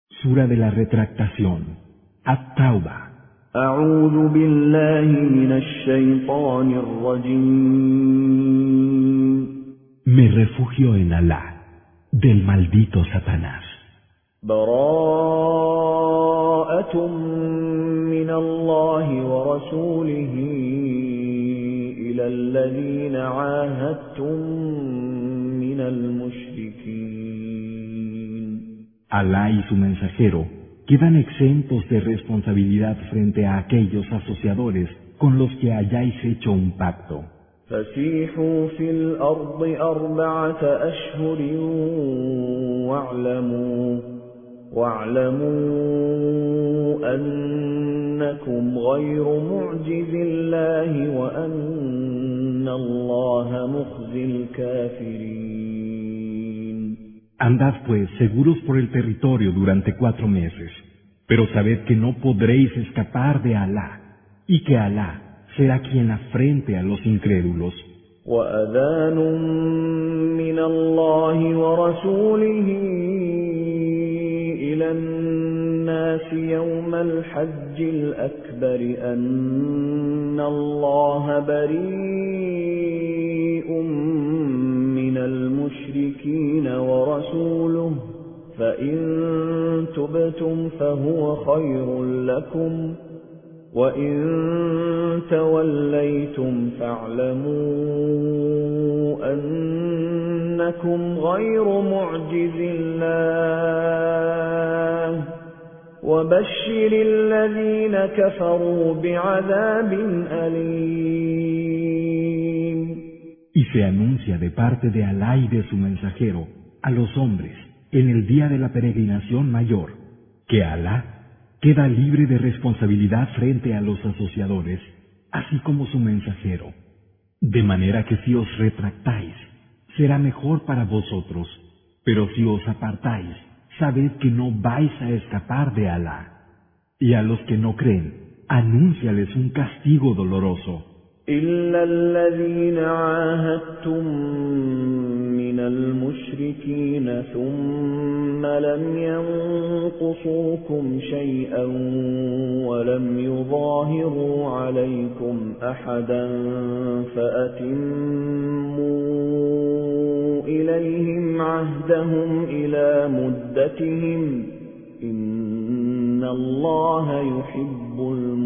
Sura de la retractación. At-Tauba. أعوذ بالله من الشيطان الرجيم. Me refugio en Alá, del maldito Satanás. براءة من الله ورسوله إلى الذين عاهدتم من المشركين. Alá y su mensajero quedan exentos de responsabilidad frente a aquellos asociadores con los que hayáis hecho un pacto. فسيحوا في الأرض 4 أشهر واعلموا أنكم غير معجز الله وأن الله مخزي الكافرين. Andad pues seguros por el territorio durante 4 meses, pero sabed que no podréis escapar de Alá, y que Alá será quien afrente a los incrédulos. وأذان من الله ورسوله إلى الناس يوم الحج الأكبر أن الله بريء من المشركين ورسوله فإن تبتم فهو خير لكم وَإِن تَوَلَّيْتُمْ فَاعْلَمُوا أَنَّكُمْ غَيْرُ مُعْجِزِ اللَّهِ وَبَشِّرِ الَّذِينَ كَفَرُوا بِعَذَابٍ أَلِيمٍ. Y se anuncia de parte de Alá y de su mensajero a los hombres en el día de la peregrinación mayor, que Alá queda libre de responsabilidad frente a los asociadores, así como su mensajero. De manera que si os retractáis, será mejor para vosotros, pero si os apartáis, sabed que no vais a escapar de Alá. Y a los que no creen, anúnciales un castigo doloroso. إِلَّا الَّذِينَ عَاهَدتُّم مِّنَ الْمُشْرِكِينَ ثُمَّ لَمْ يَنقُصُوكُمْ شَيْئًا وَلَمْ يُظَاهِرُوا عَلَيْكُمْ أَحَدًا فَأَتِمُّوا إِلَيْهِمْ عَهْدَهُمْ إِلَى مُدَّتِهِمْ إِنَّ اللَّهَ يُحِبُّ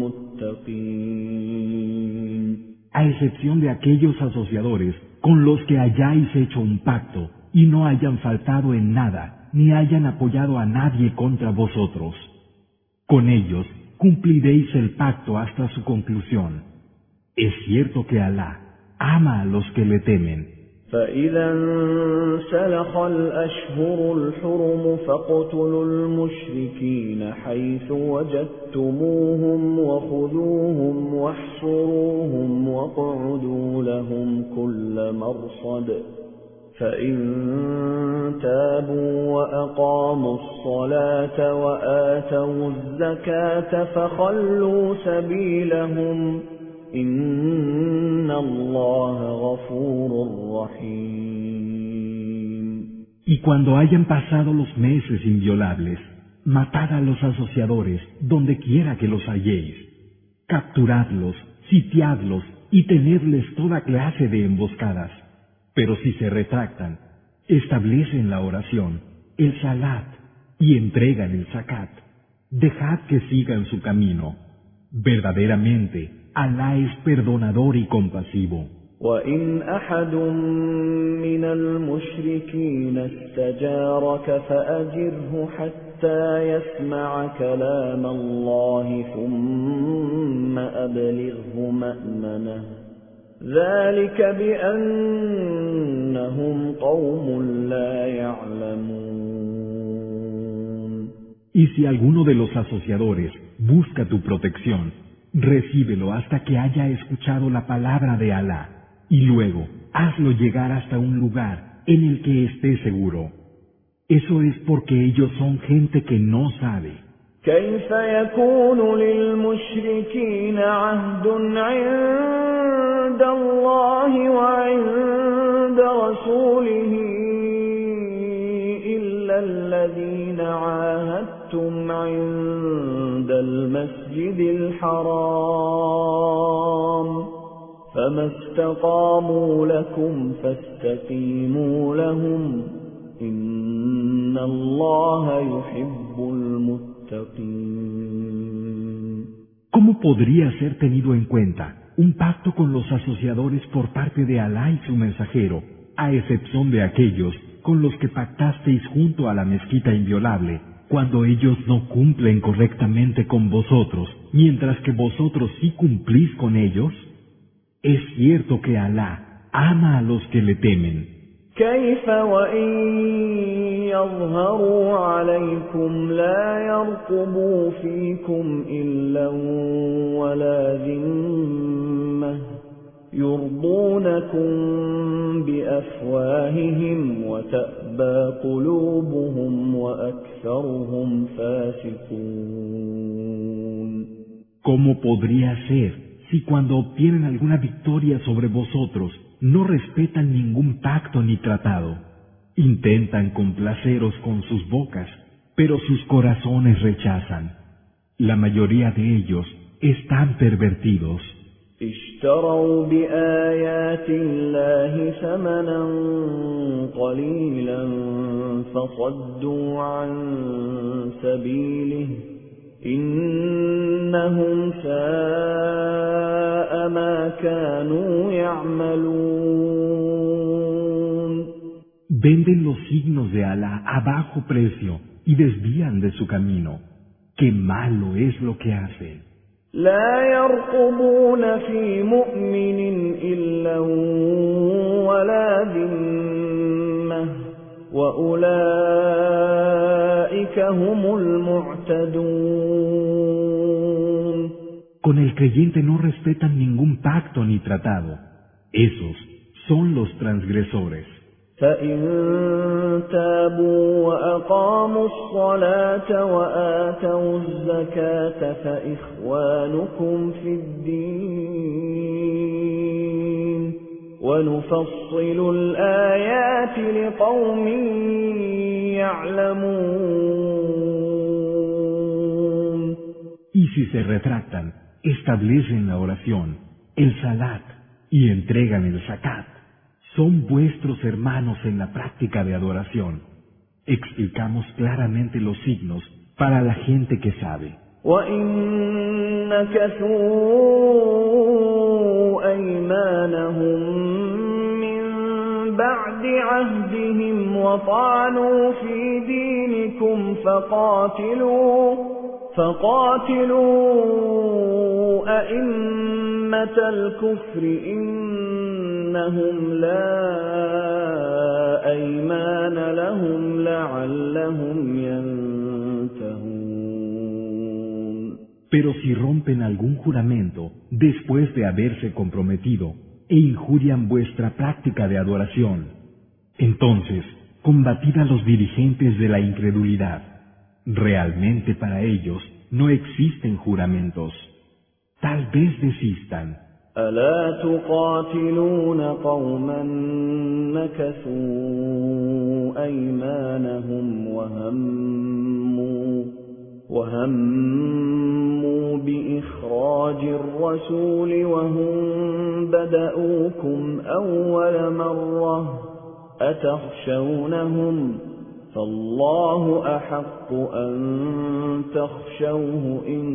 الْمُتَّقِينَ. A excepción de aquellos asociadores con los que hayáis hecho un pacto y no hayan faltado en nada, ni hayan apoyado a nadie contra vosotros. Con ellos cumpliréis el pacto hasta su conclusión. Es cierto que Alá ama a los que le temen. فَإِذَا انسَلَخَ الْأَشْهُرُ الْحُرُمُ فَاقْتُلُوا الْمُشْرِكِينَ حَيْثُ وَجَدتُّمُوهُمْ وَخُذُوهُمْ وَاحْصُرُوهُمْ وَاقْعُدُوا لَهُمْ كُلَّ مَرْصَدٍ فَإِن تَابُوا وَأَقَامُوا الصَّلَاةَ وَآتَوُا الزَّكَاةَ فَخَلُّوا سَبِيلَهُمْ إِنَّ اللَّهَ غَفُورٌ رَّحِيمٌ. Y cuando hayan pasado los meses inviolables, matad a los asociadores donde quiera que los halléis. Capturadlos, sitiadlos y tenedles toda clase de emboscadas. Pero si se retractan, establecen la oración, el salat y entregan el zakat. Dejad que sigan su camino. Verdaderamente, Alá es perdonador y compasivo. وَإِنْ أَحَدٌ مِّنَ الْمُشْرِكِينَ اسْتَجَارَكَ فَأَجِرْهُ حَتَّى يَسْمَعَ كَلَامَ اللَّهِ ثُمَّ أَبْلِغْهُ مَأْمَنَهُ ذَلِكَ بِأَنَّهُمْ قَوْمٌ لَّا يَعْلَمُونَ. Y si alguno de los asociadores busca tu protección, recíbelo hasta que haya escuchado la palabra de Alá, y luego hazlo llegar hasta un lugar en el que esté seguro. Eso es porque ellos son gente que no sabe. كيف يكون للمشركين عهد عند الله وعند رسوله إلا الذين عاهدتم المسجد الحرام فما استقاموا لكم فاستقيموا لهم إن الله يحب المتقين. ¿Cómo podría ser tenido en cuenta un pacto con los asociadores por parte de Alá y su mensajero, a excepción de aquellos con los que pactasteis junto a la mezquita inviolable, cuando ellos no cumplen correctamente con vosotros, mientras que vosotros sí cumplís con ellos? Es cierto que Alá ama a los que le temen. كيف وإن يظهروا عليكم لا يرقبوا فيكم إلا ولا ذمة يرضونكم بأفواههم وتأبى قلوبهم وأكثرهم فاسقون. ¿Cómo podría ser si cuando obtienen alguna victoria sobre vosotros no respetan ningún pacto ni tratado? Intentan complaceros con sus bocas, pero sus corazones rechazan. La mayoría de ellos están pervertidos. اشتروا بآيات الله ثمنا قليلا فصدوا عن سبيله إنهم ساء ما كانوا يعملون. Venden los signos de Alá a bajo precio y desvían de su camino. ¡Qué malo es lo que hacen! لا يرقبون في مؤمن إلا ولا ذمة وأولئك هم المعتدون. Con el creyente no respetan ningún pacto ni tratado. Esos son los transgresores. فإن تابوا وأقاموا الصلاة وآتوا الزكاة فإخوانكم في الدين ونفصل الآيات لقوم يعلمون. Y si se retractan, establecen la oración, el salat y entregan el zakat, son vuestros hermanos en la práctica de adoración. Explicamos claramente los signos para la gente que sabe. وَإِن نَكَثُوا أَيْمَانَهُم مِّن بَعْدِ عَهْدِهِمْ وَطَعَنُوا فِي دِينِكُمْ فقاتلوا أئمة الكفر إنهم لا أيمان لهم لعلهم ينتهون. Pero si rompen algún juramento después de haberse comprometido e injurian vuestra práctica de adoración, entonces combatid a los dirigentes de la incredulidad. Realmente para ellos no existen juramentos. Tal vez desistan. ألا تقاتلون قوما نكثوا أيمانهم وهموا بإخراج الرسول وهم بدؤوكم أول مرة أتخشونهم فالله أحق أن تخشوه إن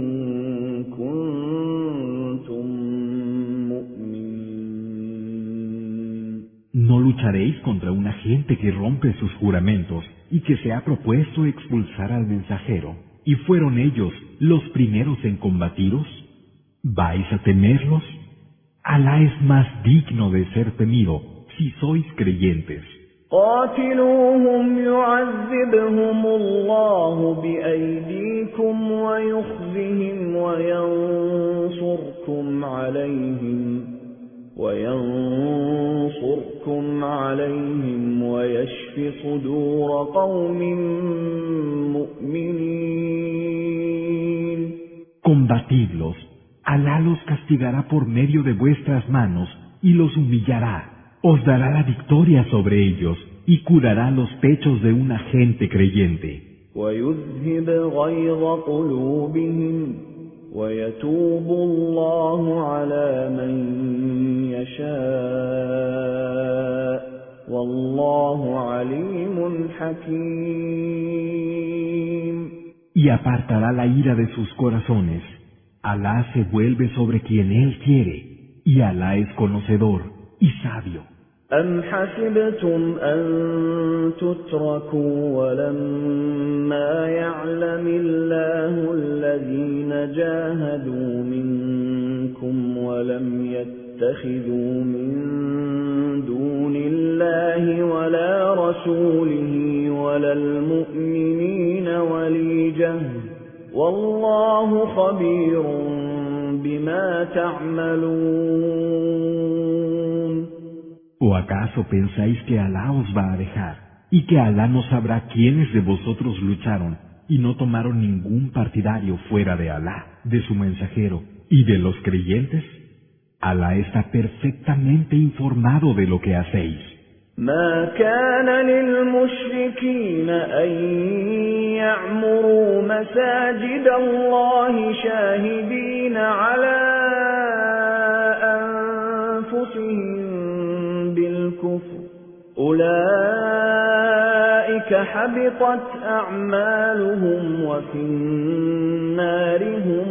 كنتم مؤمنين. No lucharéis contra una gente que rompe sus juramentos y que se ha propuesto expulsar al mensajero, y fueron ellos los primeros en combatiros. ¿Vais a temerlos? Alá es más digno de ser temido si sois creyentes. قاتلوهم يعذبهم الله بأيديكم ويخزهم وينصركم عليهم ويشف صدور قوم مؤمنين. Combatidlos, Alá los castigará por medio de vuestras manos y los humillará. Os dará la victoria sobre ellos y curará los pechos de una gente creyente. وَيُذْهِبْ غَيْظَ قُلُوبِهِمْ ويتوب الله على من يشاء والله عليم حكيم. Y apartará la ira de sus corazones. Alá se vuelve sobre quien Él quiere, y Alá es conocedor y sabio. أم حسبتم أن تتركوا ولما يعلم الله الذين جاهدوا منكم ولم يتخذوا من دون الله ولا رسوله ولا المؤمنين وليجة والله خبير بما تعملون. ¿O acaso pensáis que Alá os va a dejar, y que Alá no sabrá quiénes de vosotros lucharon y no tomaron ningún partidario fuera de Alá, de su mensajero y de los creyentes? Alá está perfectamente informado de lo que hacéis. ما كان للمشركين أن يعمروا مساجد الله شاهدين على أنفسهم بالكفر أولئك حبطت أعمالهم وفي النار هم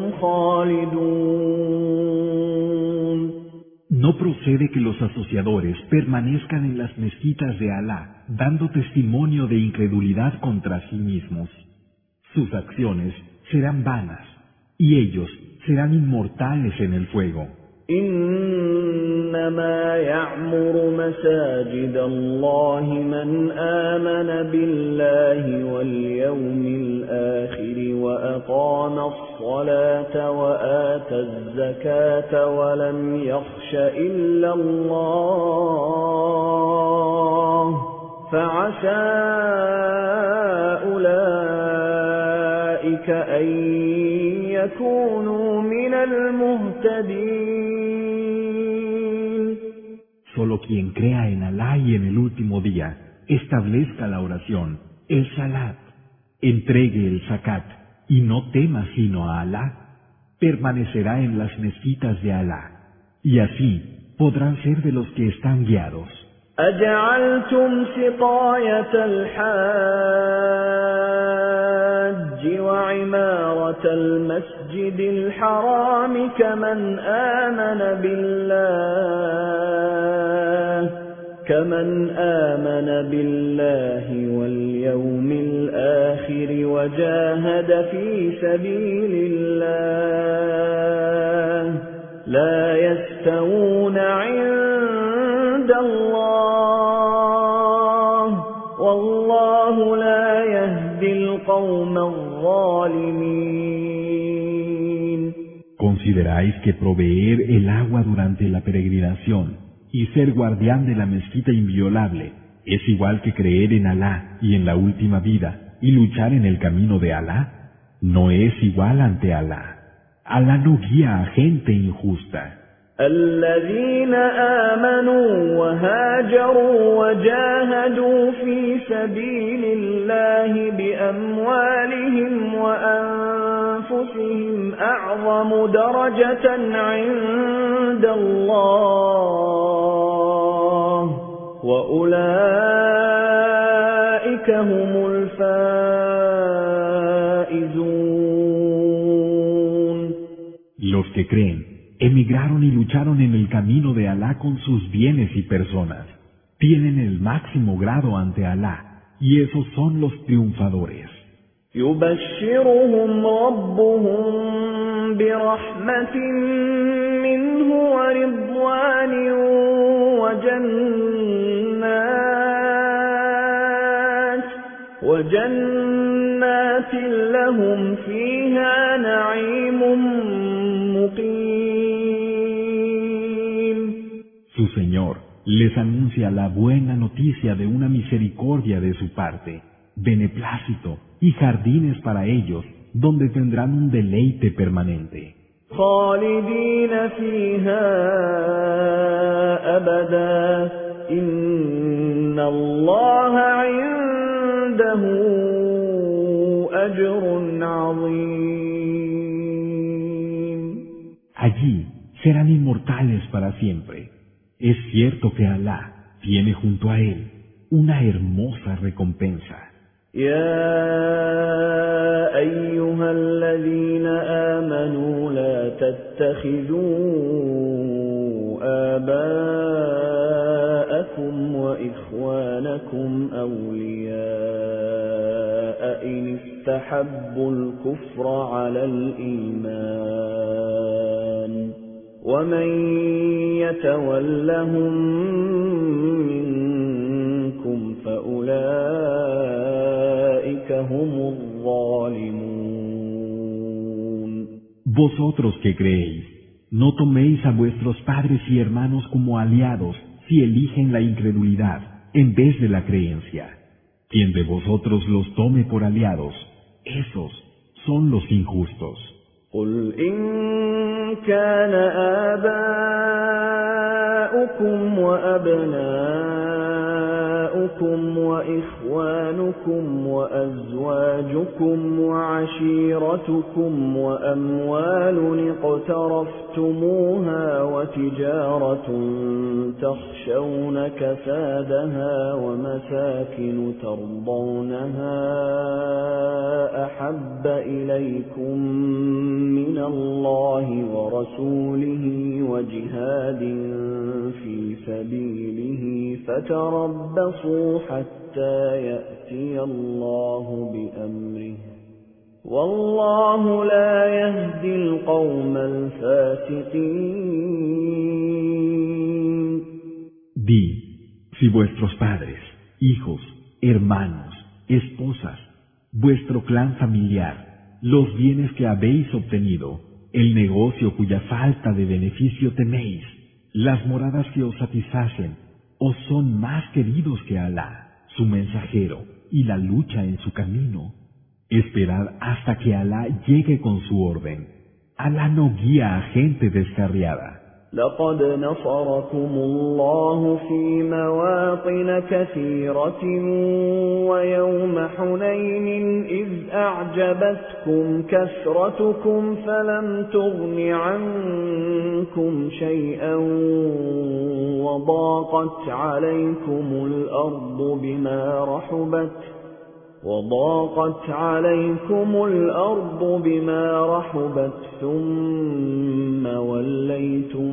خالدون. No procede que los asociadores permanezcan en las mezquitas de Alá, dando testimonio de incredulidad contra sí mismos. Sus acciones serán vanas, y ellos serán inmortales en el fuego. إنما يعمر مساجد الله من آمن بالله واليوم الآخر وأقام الصلاة وآتى الزكاة ولم يخش إلا الله فعسى أولئك أن يكونوا من المهتدين. Solo quien crea en Alá y en el último día, establezca la oración, el salat, entregue el zakat y no tema sino a Alá, permanecerá en las mezquitas de Alá, y así podrán ser de los que están guiados. أجعلتم سقاية الحاج وعمارة المسجد الحرام كمن آمن بالله واليوم الآخر وجاهد في سبيل الله لا يستوون عند الله والله لا يهدي القوم الظالمين. ¿Consideráis que proveer el agua durante la peregrinación y ser guardián de la mezquita inviolable es igual que creer en Alá y en la última vida y luchar en el camino de Alá? No es igual ante Alá. Alá no guía a gente injusta. الذين آمنوا وهاجروا وجاهدوا في سبيل الله بأموالهم وأنفسهم أعظم درجة عند الله وأولئك هم الفائزون. Los que creen emigraron y lucharon en el camino de Alá con sus bienes y personas. Tienen el máximo grado ante Alá, y esos son los triunfadores. يبشرهم ربهم برحمة منه ورضوان وجنات لهم فيها نعيم مقيم. Su Señor les anuncia la buena noticia de una misericordia de su parte, beneplácito y jardines para ellos, donde tendrán un deleite permanente. خالدين فيها أبدا إن الله عنده أجر عظيم. Allí serán inmortales para siempre. Es cierto que Alá tiene junto a él una hermosa recompensa. يا أيها الذين آمنوا لا تتخذوا آباءكم وإخوانكم أولياء إن استحبوا الكفر على الإيمان ومن يتولهم منكم فأولئك هم الظالمون. Vosotros que creéis, no toméis a vuestros padres y hermanos como aliados si eligen la incredulidad en vez de la creencia. Quien de vosotros los tome por aliados, esos son los injustos. قل إن كان آباؤكم وأبناؤكم وإخوانكم وأزواجكم وعشيرتكم وأموال اقترفتموها وتجارة تخشون كسادها ومساكن ترضونها أحب إليكم من الله ورسوله وجهاد في سبيله فتربصوا حتى يأتي الله بأمره والله لا يهدي القوم الفاسقين. Di, si vuestros padres, hijos, hermanos, esposas, vuestro clan familiar, los bienes que habéis obtenido, el negocio cuya falta de beneficio teméis, las moradas que os satisfacen, os son más queridos que Alá, su mensajero, y la lucha en su camino. Esperad hasta que Alá llegue con su orden. Alá no guía a gente descarriada. لقد نصركم الله في مواطن كثيرة ويوم حنين إذ أعجبتكم كثرتكم فلم تغن عنكم شيئا وضاقت عليكم الأرض بما رحبت ثم وليتم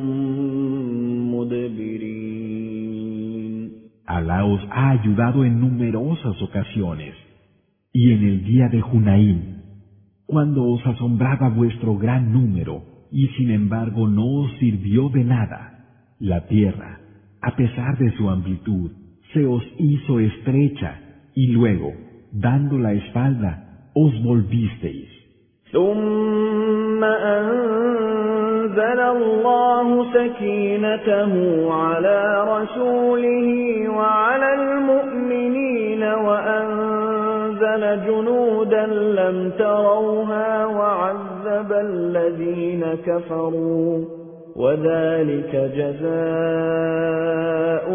مدبرين. Alá os ha ayudado en numerosas ocasiones, y en el día de Hunaín, cuando os asombraba vuestro gran número, y sin embargo no os sirvió de nada, la tierra, a pesar de su amplitud, se os hizo estrecha, y luego, dando la espalda, os volvisteis. ثم أنزل الله سكينته على رسوله وعلى المؤمنين وأنزل جنودا لم تروها وعذب الذين كفروا وذلك جزاء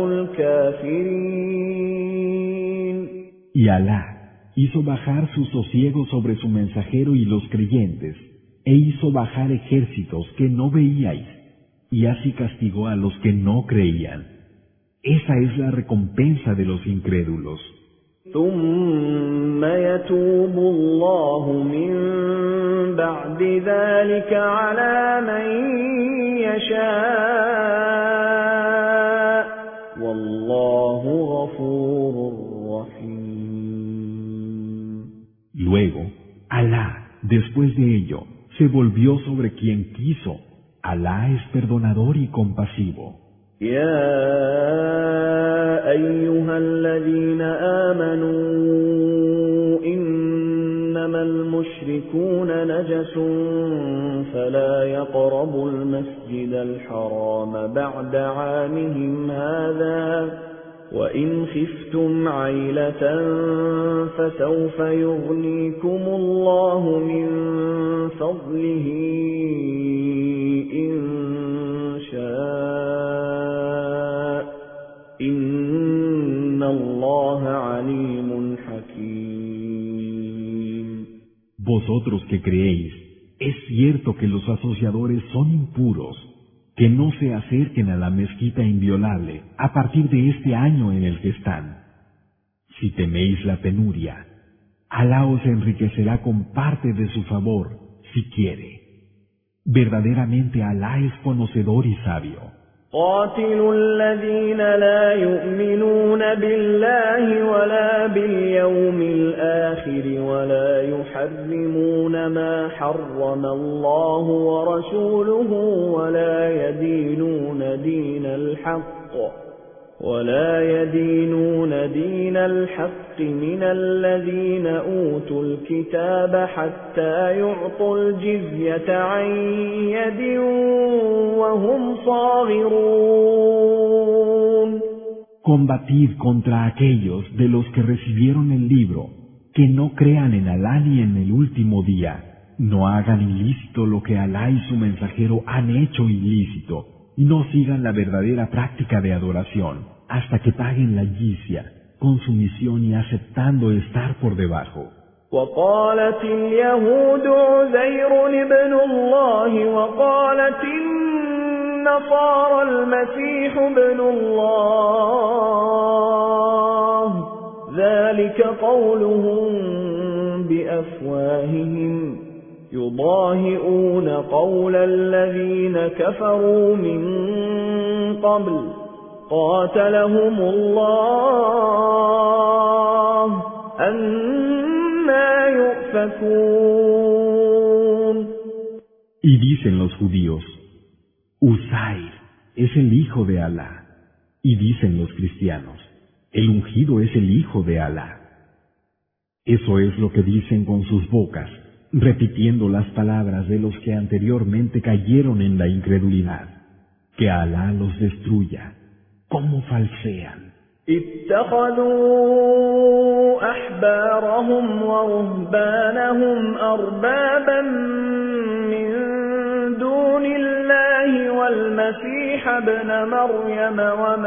الكافرين. Y Alá hizo bajar su sosiego sobre su mensajero y los creyentes, e hizo bajar ejércitos que no veíais, y así castigó a los que no creían. Esa es la recompensa de los incrédulos. ثم يتوب الله من بعد ذلك على من يشاء والله غفور رحيم. Luego, Alá, después de ello, se volvió sobre quien quiso. Alá es perdonador y compasivo. يا أيها الذين آمنوا إنما المشركون نجس فلا يقربوا المسجد الحرام بعد عامهم هذا وإن خفتم عيلة فسوف يغنيكم الله من فضله إن شاء إن الله عليم حكيم. Vosotros que creéis, Es cierto que los asociadores son impuros, que no se acerquen a la mezquita inviolable a partir de este año en el que están. Si teméis la penuria, Alá os enriquecerá con parte de su favor, si quiere. Verdaderamente Alá es conocedor y sabio. قاتلوا الذين لا يؤمنون بالله ولا باليوم الآخر ولا يحرمون ما حرم الله ورسوله ولا يدينون دين الحق من الذين أوتوا الكتاب حتى يعطوا الجزية عن يد وهم صاغرون. Combatid contra aquellos de los que recibieron el libro, que no crean en Alá ni en el último día. No hagan ilícito lo que Alá y su mensajero han hecho ilícito, y no sigan la verdadera práctica de adoración, hasta que paguen la jizya, con sumisión y aceptando estar por debajo. وقالت اليهود عزير ابن الله وقالت النصارى المسيح ابن الله ذلك قولهم بأفواههم يضاهئون قول الذين كفروا من قبل قاتلهم الله أنى يؤفكون. Y dicen los judíos, Uzair es el hijo de Alá. Y dicen los cristianos, el ungido es el hijo de Alá. Eso es lo que dicen con sus bocas, repitiendo las palabras de los que anteriormente cayeron en la incredulidad. Que Alá los destruya. ¿Cómo falsean? اتخذوا أحبارهم ورهبانهم أربابا من دون الله والمسيح ابن مريم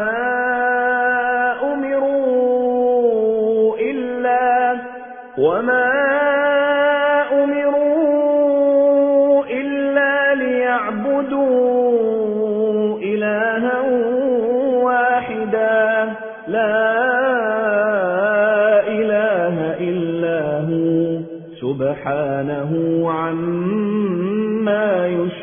وما أمروا إلا ليعبدوا إلها واحدا لا إله إلا هو سبحانه عما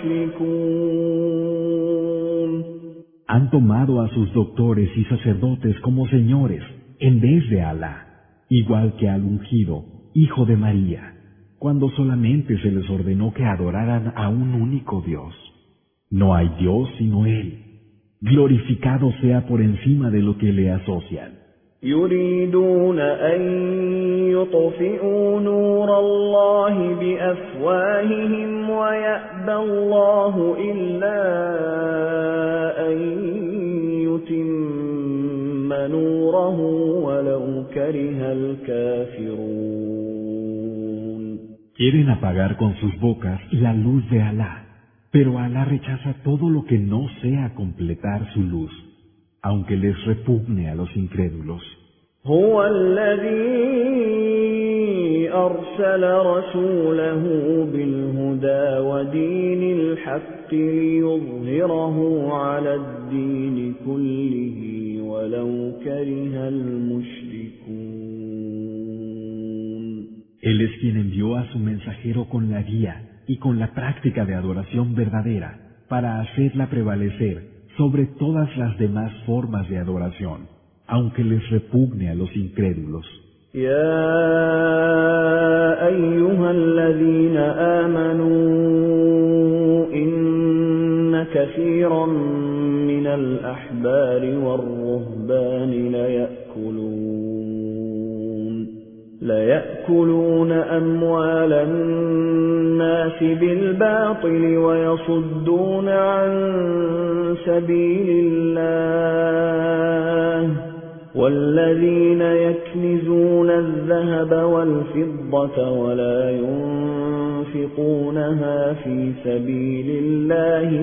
يشركون. Han tomado a sus doctores y sacerdotes como señores en vez de Alá, igual que al ungido, hijo de María, cuando solamente se les ordenó que adoraran a un único Dios. No hay Dios sino Él. Glorificado sea por encima de lo que le asocian. يريدون أن يطفئوا نور الله بأفواههم ويأبى الله إلا أن يتم نوره ولو كره الكافرون. Quieren apagar con sus bocas la luz de Alá, pero Alá rechaza todo lo que no sea completar su luz, aunque les repugne a los incrédulos. هو الذي أرسل رسوله بالهدى ودين الحق ليظهره على الدين كله ولو كره المشركون. Él es quien envió a su mensajero con la guía y con la práctica de adoración verdadera para hacerla prevalecer sobre todas las demás formas de adoración, aunque les repugne a los incrédulos. يا أيها الذين آمنوا إن كثيرا من الأحبار والرهبان ليأكلون أموال الناس بالباطل ويصدون عن سبيل الله والذين يكنزون الذهب والفضة ولا ينفقونها في سبيل الله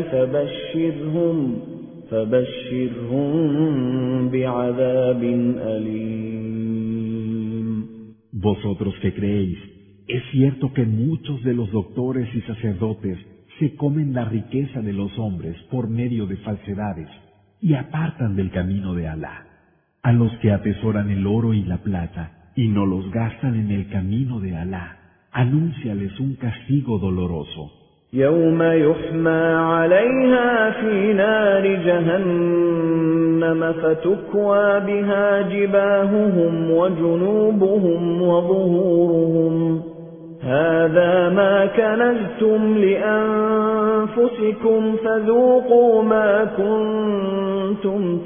فبشرهم بعذاب أليم. Vosotros que creéis, Es cierto que muchos de los doctores y sacerdotes se comen la riqueza de los hombres por medio de falsedades y apartan del camino de Alá. A los que atesoran el oro y la plata y no los gastan en el camino de Alá, anúnciales un castigo doloroso. يوم يحمى عليها في نار جهنم فتكوى بها جباههم وجنوبهم وظهورهم هذا ما كنزتم لأنفسكم فذوقوا ما كنتم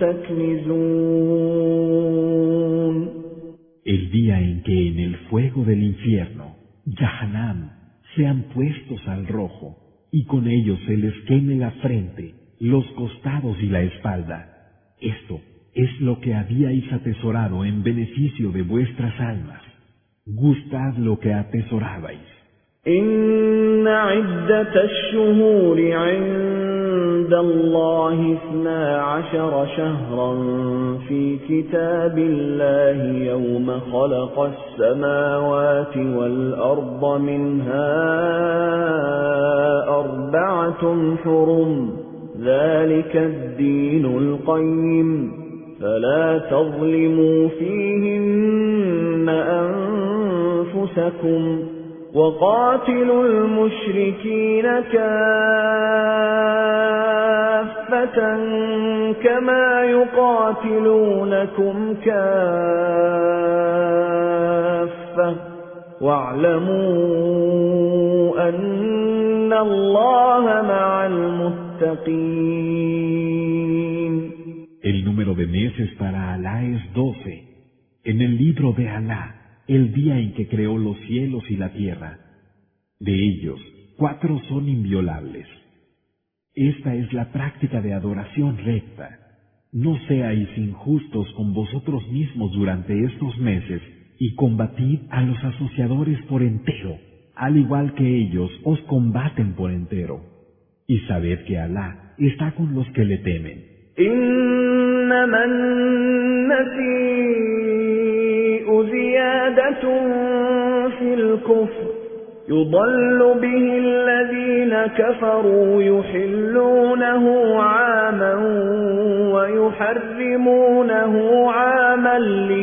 تكنزون. El día en que en el fuego del infierno, Jahannam, sean puestos al rojo, y con ellos se les queme la frente, los costados y la espalda. Esto es lo que habíais atesorado en beneficio de vuestras almas. Gustad lo que atesorabais. إن عدة الشهور عند الله 12 شهرا في كتاب الله يوم خلق السماوات والأرض منها 4 حرم ذلك الدين القيم فلا تظلموا فيهن أنفسكم وقاتلوا المشركين كافة كما يقاتلونكم كافة واعلموا أن الله مع المتقين. El número de meses para Alá es 12. En el libro de Alá, el día en que creó los cielos y la tierra. De ellos, 4 son inviolables. Esta es la práctica de adoración recta. No seáis injustos con vosotros mismos durante estos meses y combatid a los asociadores por entero, al igual que ellos os combaten por entero. Y sabed que Alá está con los que le temen. إنما النسيء زيادة في الكفر يضل به الذين كفروا يحلونه عاما ويحرمونه عاما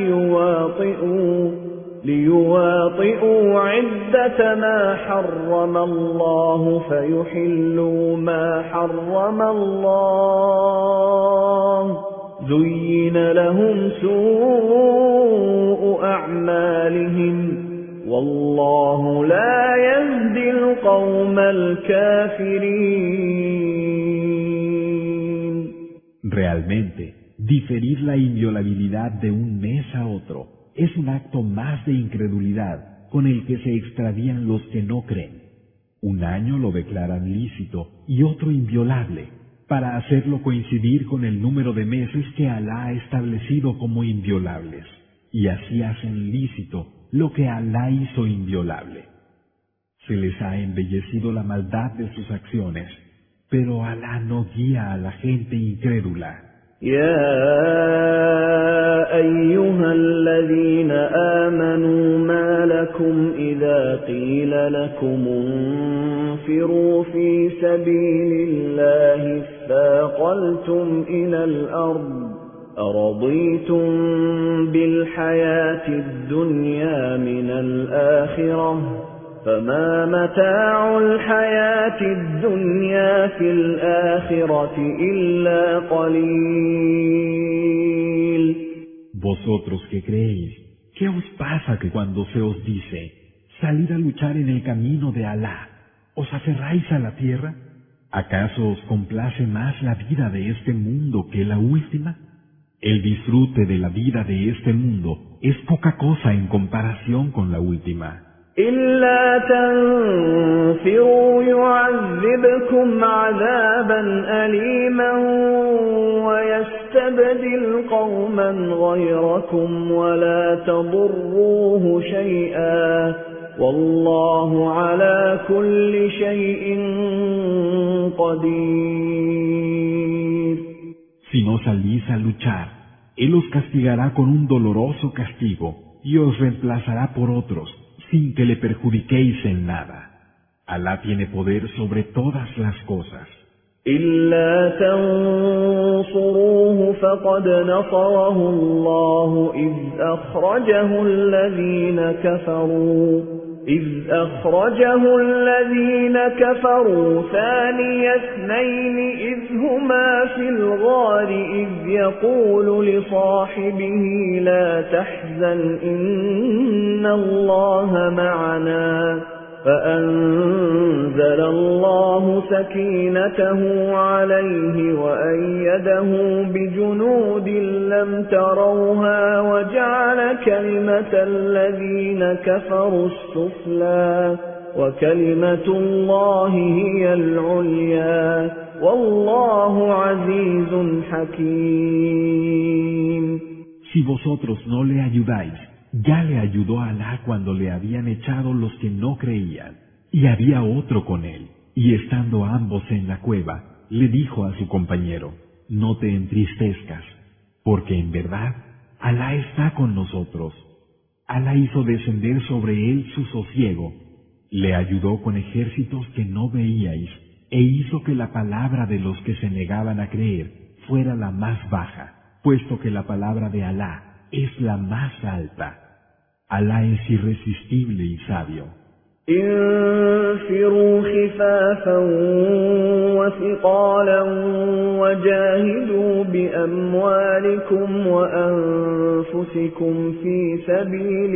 ليواطئوا عدة ما حرم الله فيحلوا ما حرم الله زين لهم سوء أعمالهم والله لا يهدي القوم الكافرين. Realmente, diferir la inviolabilidad de un mes a otro es un acto más de incredulidad con el que se extravían los que no creen. Un año lo declaran lícito y otro inviolable, para hacerlo coincidir con el número de meses que Alá ha establecido como inviolables, y así hacen lícito lo que Alá hizo inviolable. Se les ha embellecido la maldad de sus acciones, pero Alá no guía a la gente incrédula. يا أيها الذين آمنوا ما لكم إذا قيل لكم انفروا في سبيل الله اثاقلتم إلى الأرض أرضيتم بالحياة الدنيا من الآخرة فما متاع الحياة الدنيا في الآخرة إلا قليل. Vosotros que creéis, ¿qué os pasa que cuando se os dice, salid a luchar en el camino de Alá, os aferráis a la tierra? ¿Acaso os complace más la vida de este mundo que la última? El disfrute de la vida de este mundo es poca cosa en comparación con la última. إلا تنفروا يعذبكم عذابا أليما ويستبدل قوما غيركم ولا تضروه شيئا والله على كل شيء قدير. Si no salís a luchar, Él os castigará con un doloroso castigo y os reemplazará por otros, sin que le perjudiquéis en nada. Alá tiene poder sobre todas las cosas. إلا تنصروه فقد نصره الله إذ أخرجه الذين كفروا ثاني اثنين إذ هما في الغار إذ يقول لصاحبه لا تحزن إن الله معنا فأنزل الله سكينته عليه وأيده بجنود لم تروها وجعل كلمة الذين كفروا السفلى وكلمة الله هي العليا والله عزيز حكيم. Si vosotros no le ayudáis, ya le ayudó Alá cuando le habían echado los que no creían, y había otro con él, y estando ambos en la cueva, le dijo a su compañero, no te entristezcas, porque en verdad Alá está con nosotros. Alá hizo descender sobre él su sosiego, le ayudó con ejércitos que no veíais, e hizo que la palabra de los que se negaban a creer fuera la más baja, puesto que la palabra de Alá es la más alta. Alá es irresistible y sabio. انفروا خفافا وثقالا وجاهدوا بأموالكم وأنفسكم في سبيل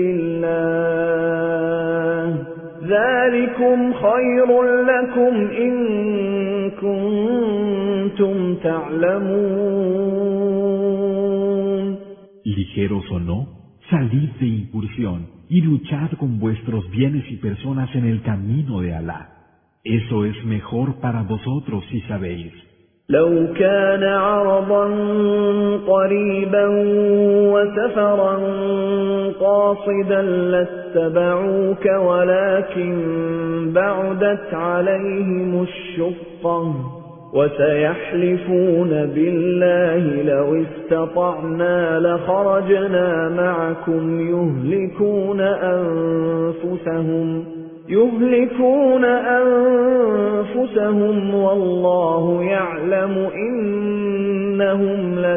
الله ذلكم خير لكم إن كنتم تعلمون. Ligeros o no, salid de incursión y luchad con vuestros bienes y personas en el camino de Alá. Eso es mejor para vosotros si sabéis. لو كان عرضا قريبا وسفرا قاصدا لاتبعوك ولكن بعدت عليهم الشقة وسيحلفون بالله لو استطعنا لخرجنا معكم يهلكون أنفسهم والله يعلم إنهم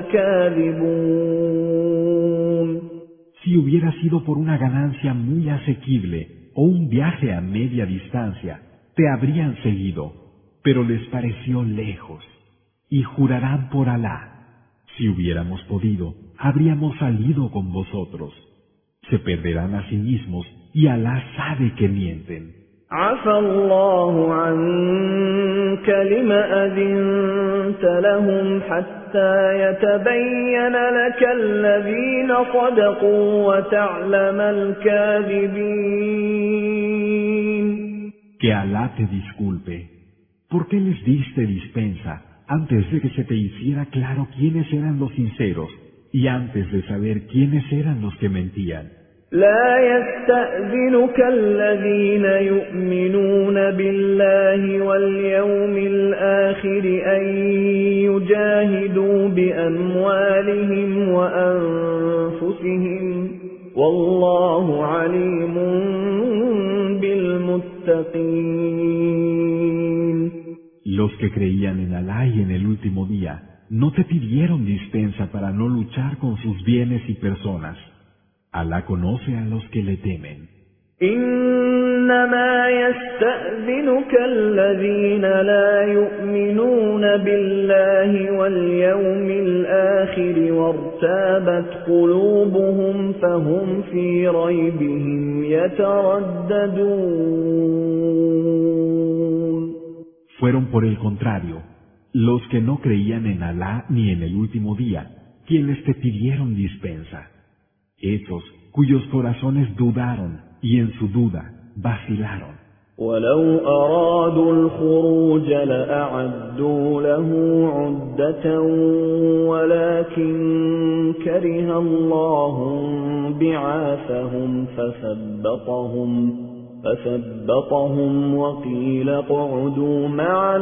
لكاذبون. Si hubiera sido por una ganancia muy asequible o un viaje a media distancia, te habrían seguido, pero les pareció lejos, y jurarán por Alá. Si hubiéramos podido, habríamos salido con vosotros. Se perderán a sí mismos, y Alá sabe que mienten. عفى الله عنك لم أذنت لهم حتى يتبين لك الذين صدقوا وتعلم الكاذبين. Que Alá te disculpe. ¿Por qué les diste dispensa antes de que se te hiciera claro quiénes eran los sinceros y antes de saber quiénes eran los que mentían? لا يستأذنك الذين يؤمنون بالله واليوم الآخر أن يجاهدوا بأموالهم وأنفسهم والله عليم بالمتقين. Los que creían en Alá y en el último día no te pidieron dispensa para no luchar con sus bienes y personas. Alá conoce a los que le temen. إنما يستأذنك الذين لا يؤمنون بالله واليوم الآخر وارتابت قلوبهم فهم في ريبهم يترددون. Fueron por el contrario, los que no creían en Alá ni en el último día, quienes te pidieron dispensa. Esos cuyos corazones dudaron y en su duda vacilaron. ولو أرادوا الخروج لأعدوا له عدة ولكن كره الله بعاثهم فثبطهم وقيل اقعدوا مع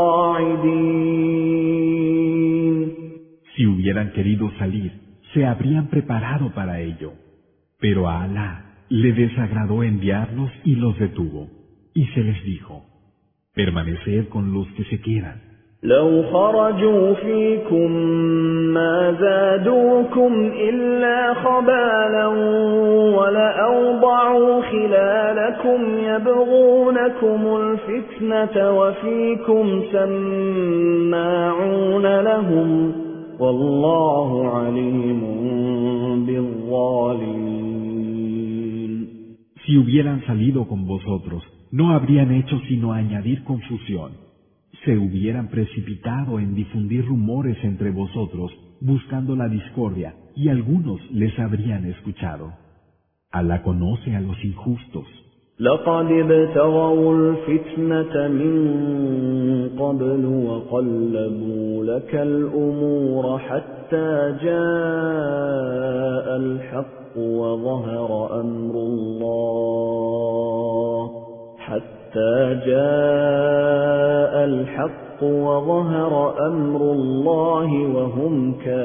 القاعدين. Si hubieran querido salir, se habrían preparado para ello, pero a Alá le desagradó enviarlos y los detuvo, y se les dijo: permaneced con los que se quedan. لو خرجوا فيكم ما زادوكم إلا خبالا ولأوضعوا خلالكم يبغونكم الفتنة وفيكم سماعون لهم والله عليم بالظالمين. Si hubieran salido con vosotros, no habrían hecho sino añadir confusión. Se hubieran precipitado en difundir rumores entre vosotros, buscando la discordia, y algunos les habrían escuchado. Alá conoce a los injustos. لقد ابتغوا الفتنة من قبل وقلبوا لك الأمور حتى جاء الحق وظهر أمر الله وهم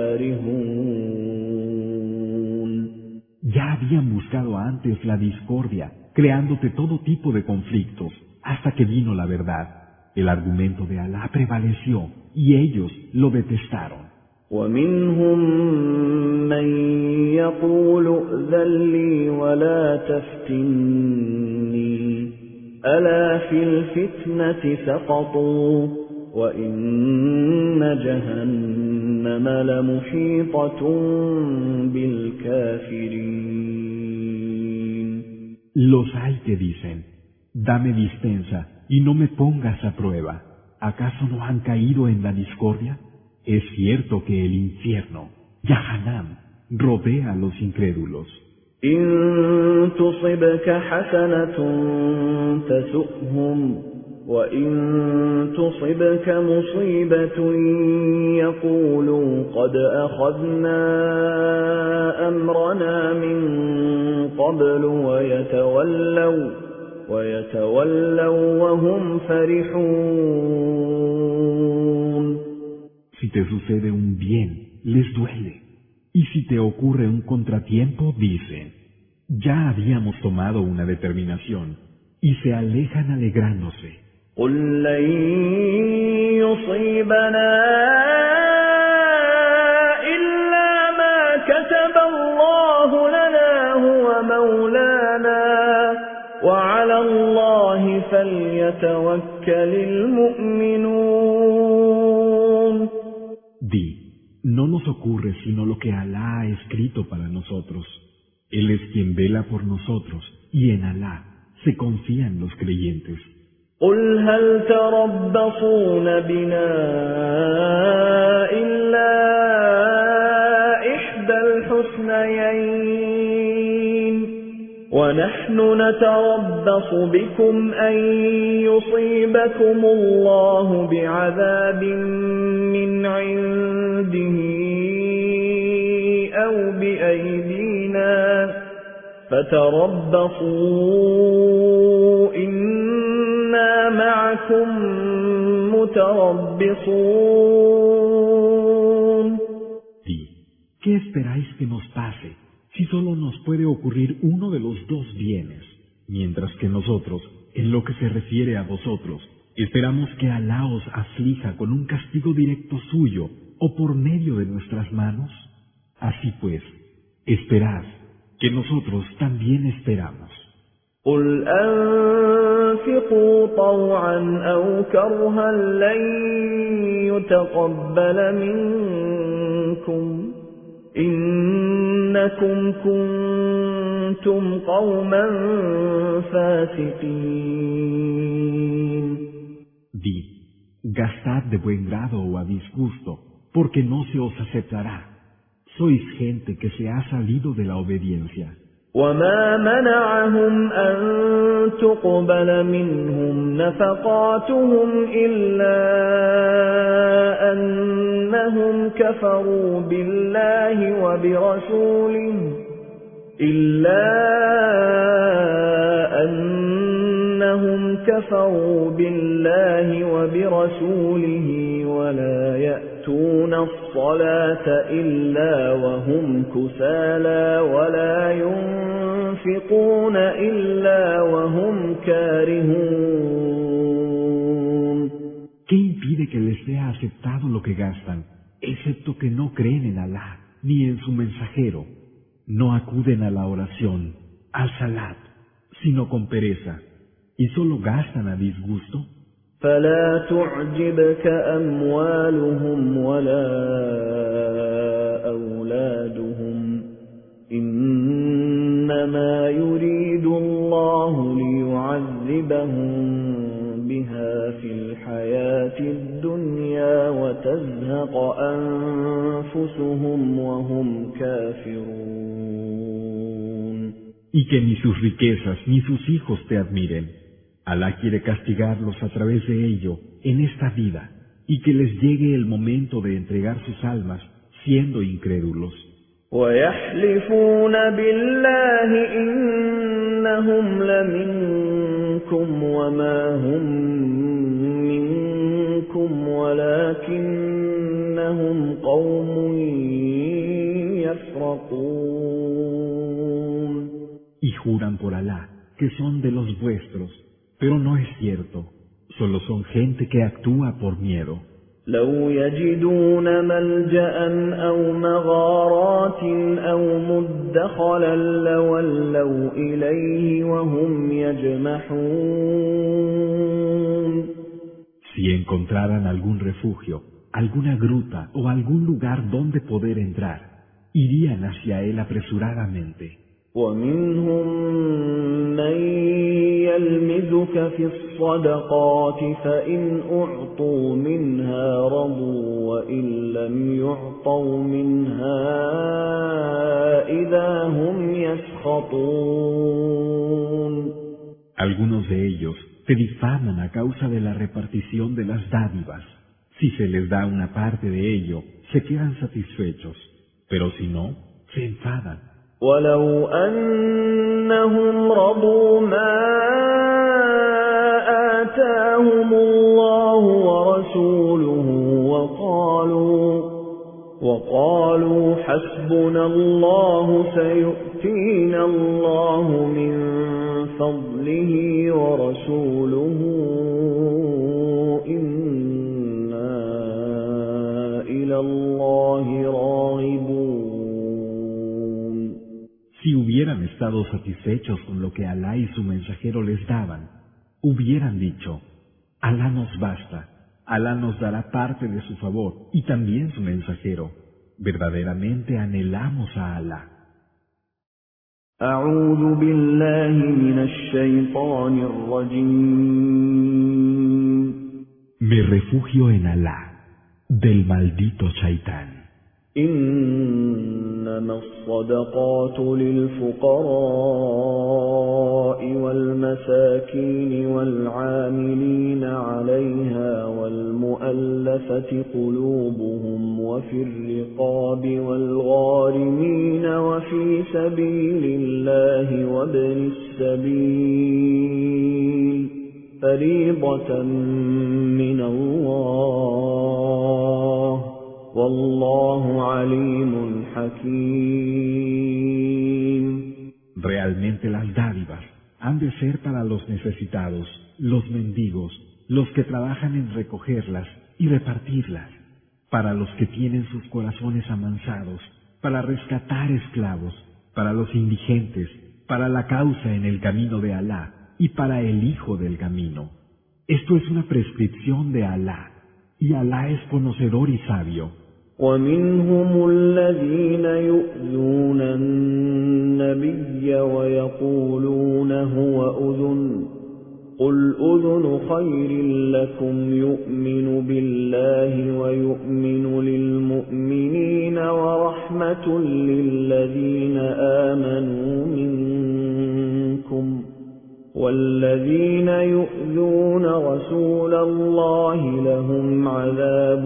كارهون. Ya habían buscado antes la discordia, creándote todo tipo de conflictos, hasta que vino la verdad. El argumento de Alá prevaleció, y ellos lo detestaron. ومنهم من يقول ائذن لي ولا تفتني ألا في الفتنة سقطوا وإن جهنم لمحيطة بالكافرين. Los hay que dicen: dame dispensa y no me pongas a prueba. ¿Acaso no han caído en la discordia? Es cierto que el infierno, Jahannam, rodea a los incrédulos. إن تصبك حسنة تسؤهم وإن تصبك مصيبة يقولوا قد أخذنا أمرنا من قبل ويتولوا وهم فرحون. Si te sucede un bien, les duele. Y si te ocurre un contratiempo, dicen: ya habíamos tomado una determinación, y se alejan alegrándose. قل لن يصيبنا إلا ما كتب الله لنا هو مولانا وعلى الله فليتوكل المؤمنون. Di: no nos ocurre sino lo que Alá ha escrito para nosotros. Él es quien vela por nosotros, y en Alá se confían los creyentes. قل هل تربصون بنا إلا إحدى الحسنيين ونحن نتربص بكم أن يصيبكم الله بعذاب من عنده أو بأيدينا فتربصوا إنا معكم متربصون. Di: ¿qué esperáis que nos pase si solo nos puede ocurrir uno de los dos bienes, mientras que nosotros, en lo que se refiere a vosotros, esperamos que Alá os aflija con un castigo directo suyo o por medio de nuestras manos? Así pues, esperad, que nosotros también esperamos. قل أنفقوا طوعا أو كرها لن يتقبل منكم إنكم كنتم قوما فاسقين. Di: gastad de buen grado o a disgusto, porque no se os aceptará. Sois gente que se ha salido de la obediencia. وما منعهم أن تقبل منهم نفقاتهم إلا أنهم كفروا بالله وبرسوله أنهم كفروا بالله وبرسوله ولا يأتون الصلاة إلا وهم كسالى ولا ينفقون إلا وهم كارهون. ¿Qué impide que les sea aceptado lo que gastan, excepto que no creen en Alá ni en su mensajero? No acuden a la oración, al salat, sino con pereza, y solo gastan a disgusto. فلا تعجبك أموالهم ولا أولادهم إنما يريد الله ليعذبهم بها في الحياة الدنيا وتزهق أنفسهم وهم كافرون. Y que ni sus riquezas ni sus hijos te admiren. Alá quiere castigarlos a través de ello en esta vida y que les llegue el momento de entregar sus almas siendo incrédulos. ويحلفون بالله إنهم لمنكم وما هم منكم ولكنهم قوم يفرقون. Y juran por Alá que son de los vuestros, pero no es cierto, solo son gente que actúa por miedo. لو يجدون ملجأ أو مغارات أو مدخلا لولوا إليه وهم يجمحون. Si encontraran algún refugio, alguna gruta o algún lugar donde poder entrar, irían hacia él apresuradamente. ومنهم من يلمزك في الصدقات فإن أعطوا منها رضوا وإن لم يعطوا منها إذا هم يسخطون. Algunos de ellos te difaman a causa de la repartición de las dádivas. Si se les da una parte de ello, se quedan satisfechos, pero si no, se enfadan. ولو أنهم رضوا ما آتاهم الله ورسوله وقالوا حسبنا الله سيؤتينا الله من فضله ورسوله إنا إلى الله راغبون. Si hubieran estado satisfechos con lo que Alá y su mensajero les daban, hubieran dicho, Alá nos basta, Alá nos dará parte de su favor y también su mensajero. Verdaderamente anhelamos a Alá. أعوذ بالله من الشيطان الرجيم. Me refugio en Alá, del maldito Shaitán. إنما الصدقات للفقراء والمساكين والعاملين عليها والمؤلفة قلوبهم وفي الرقاب والغارمين وفي سبيل الله وابن السبيل فريضة من الله والله عليم حكيم. Realmente las dádivas han de ser para los necesitados, los mendigos, los que trabajan en recogerlas y repartirlas, para los que tienen sus corazones amansados, para rescatar esclavos, para los indigentes, para la causa en el camino de Alá y para el hijo del camino. Esto es una prescripción de Alá, y Alá es conocedor y sabio. ومنهم الذين يؤذون النبي ويقولون هو أذن قل أذن خير لكم يؤمن بالله ويؤمن للمؤمنين ورحمة للذين آمنوا منكم والذين يؤذون رسول الله لهم عذاب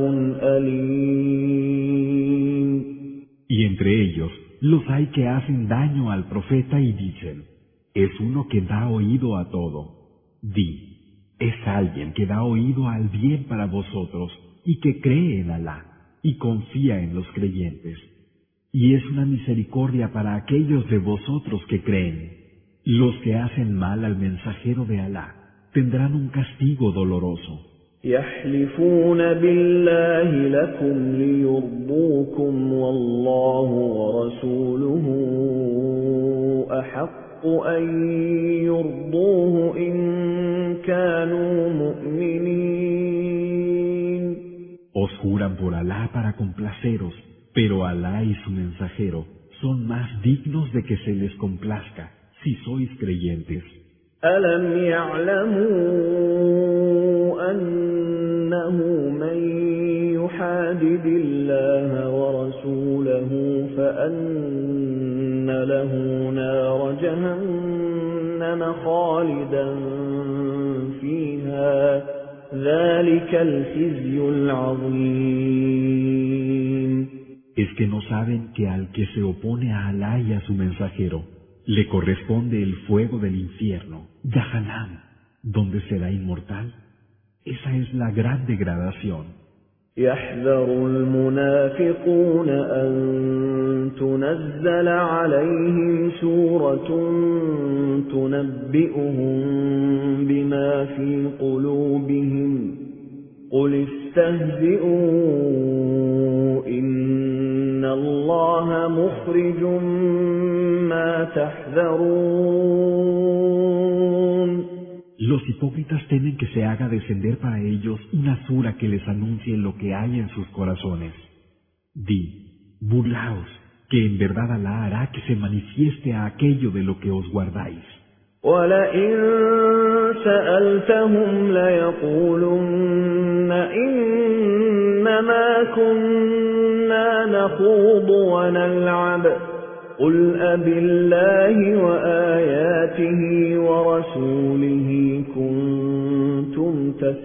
أليم. Y entre ellos los hay que hacen daño al profeta y dicen, es uno que da oído a todo. Di, es alguien que da oído al bien para vosotros y que cree en Alá y confía en los creyentes. Y es una misericordia para aquellos de vosotros que creen. Los que hacen mal al mensajero de Alá tendrán un castigo doloroso. يحلفون بالله لكم ليرضوكم والله ورسوله أحق أن يرضوه إن كانوا مؤمنين. Os juran por Alá para complaceros, pero Alá y su mensajero son más dignos de que se les complazca si sois creyentes. ألم يعلموا أنه من يحادد الله ورسوله فأن له نار جهنم خالدا فيها ذلك الخزي العظيم. Es que no saben que al que se opone a Alá y a su mensajero le corresponde el fuego del infierno, Yahanam, donde será inmortal. Esa es la gran degradación. يحذر المنافقون أن تنزل عليهم سورة تنبئهم بما في قلوبهم قل استهزئوا إن الله مخرج ما تحذرون. Los hipócritas temen que se haga descender para ellos una sura que les anuncie lo que hay en sus corazones. Di, burlaos, que en verdad Alá hará que se manifieste a aquello de lo que os guardáis. وَلَئِن سَأَلْتَهُمْ لَيَقُولُنَّ إِنَّمَا كُنَّا نَخُوضُ وَنَلْعَبُ قُلْ أَبِاللَّهِ وَآيَاتِهِ وَرَسُولِهِ كُنتُمْ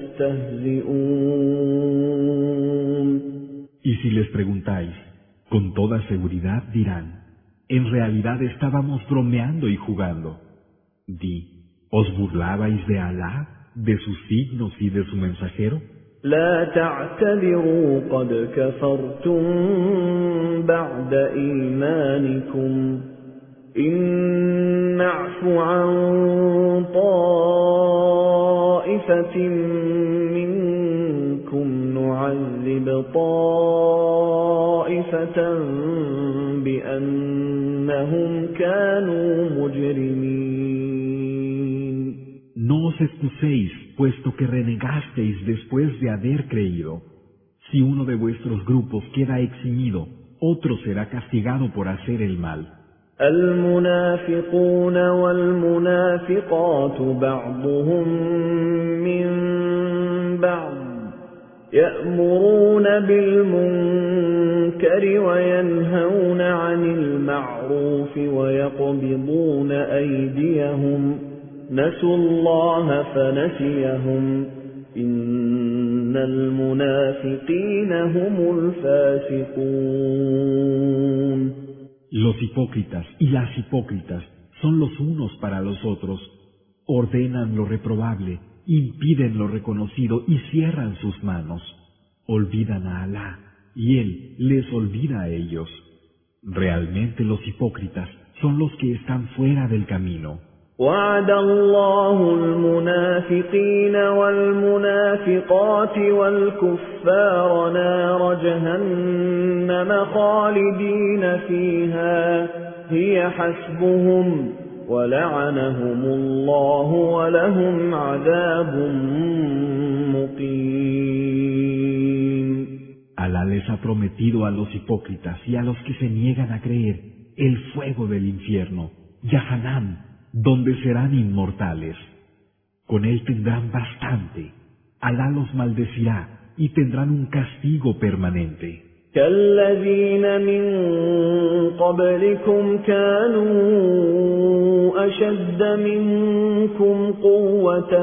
تَسْتَهْزِئُونَ. Y si les preguntáis, con toda seguridad dirán, en realidad estábamos bromeando y jugando. Di, ¿os burlabais de Alá, de sus signos y de su mensajero? لا تعتذروا قد كفرتم بعد إيمانكم إن نعف عن طائفة منكم نعذب طائفة بأنهم كانوا مجرمين. No os excuséis, puesto que renegasteis después de haber creído. Si uno de vuestros grupos queda eximido, otro será castigado por hacer el mal. المنافقون والمنافقات بعضهم من بعض يأمرون بالمنكر وينهون عن المعروف ويقبضون أيديهم نسوا الله فنسيهم إن المنافقين هم الفاسقون. Los hipócritas y las hipócritas son los unos para los otros, ordenan lo reprobable, impiden lo reconocido y cierran sus manos, olvidan a Alá y Él les olvida a ellos. Realmente los hipócritas son los que están fuera del camino. وعد الله المنافقين والمنافقات والكفار نار جهنم خالدين فيها هي حسبهم ولعنهم الله ولهم عذاب مقيم. Alá les ha prometido a los hipócritas y a los que se niegan a creer el fuego del infierno, Yahanam, donde serán inmortales. Con él tendrán bastante. Alá los maldecirá y tendrán un castigo permanente. كالذين من قبلكم كانوا أشد منكم قوة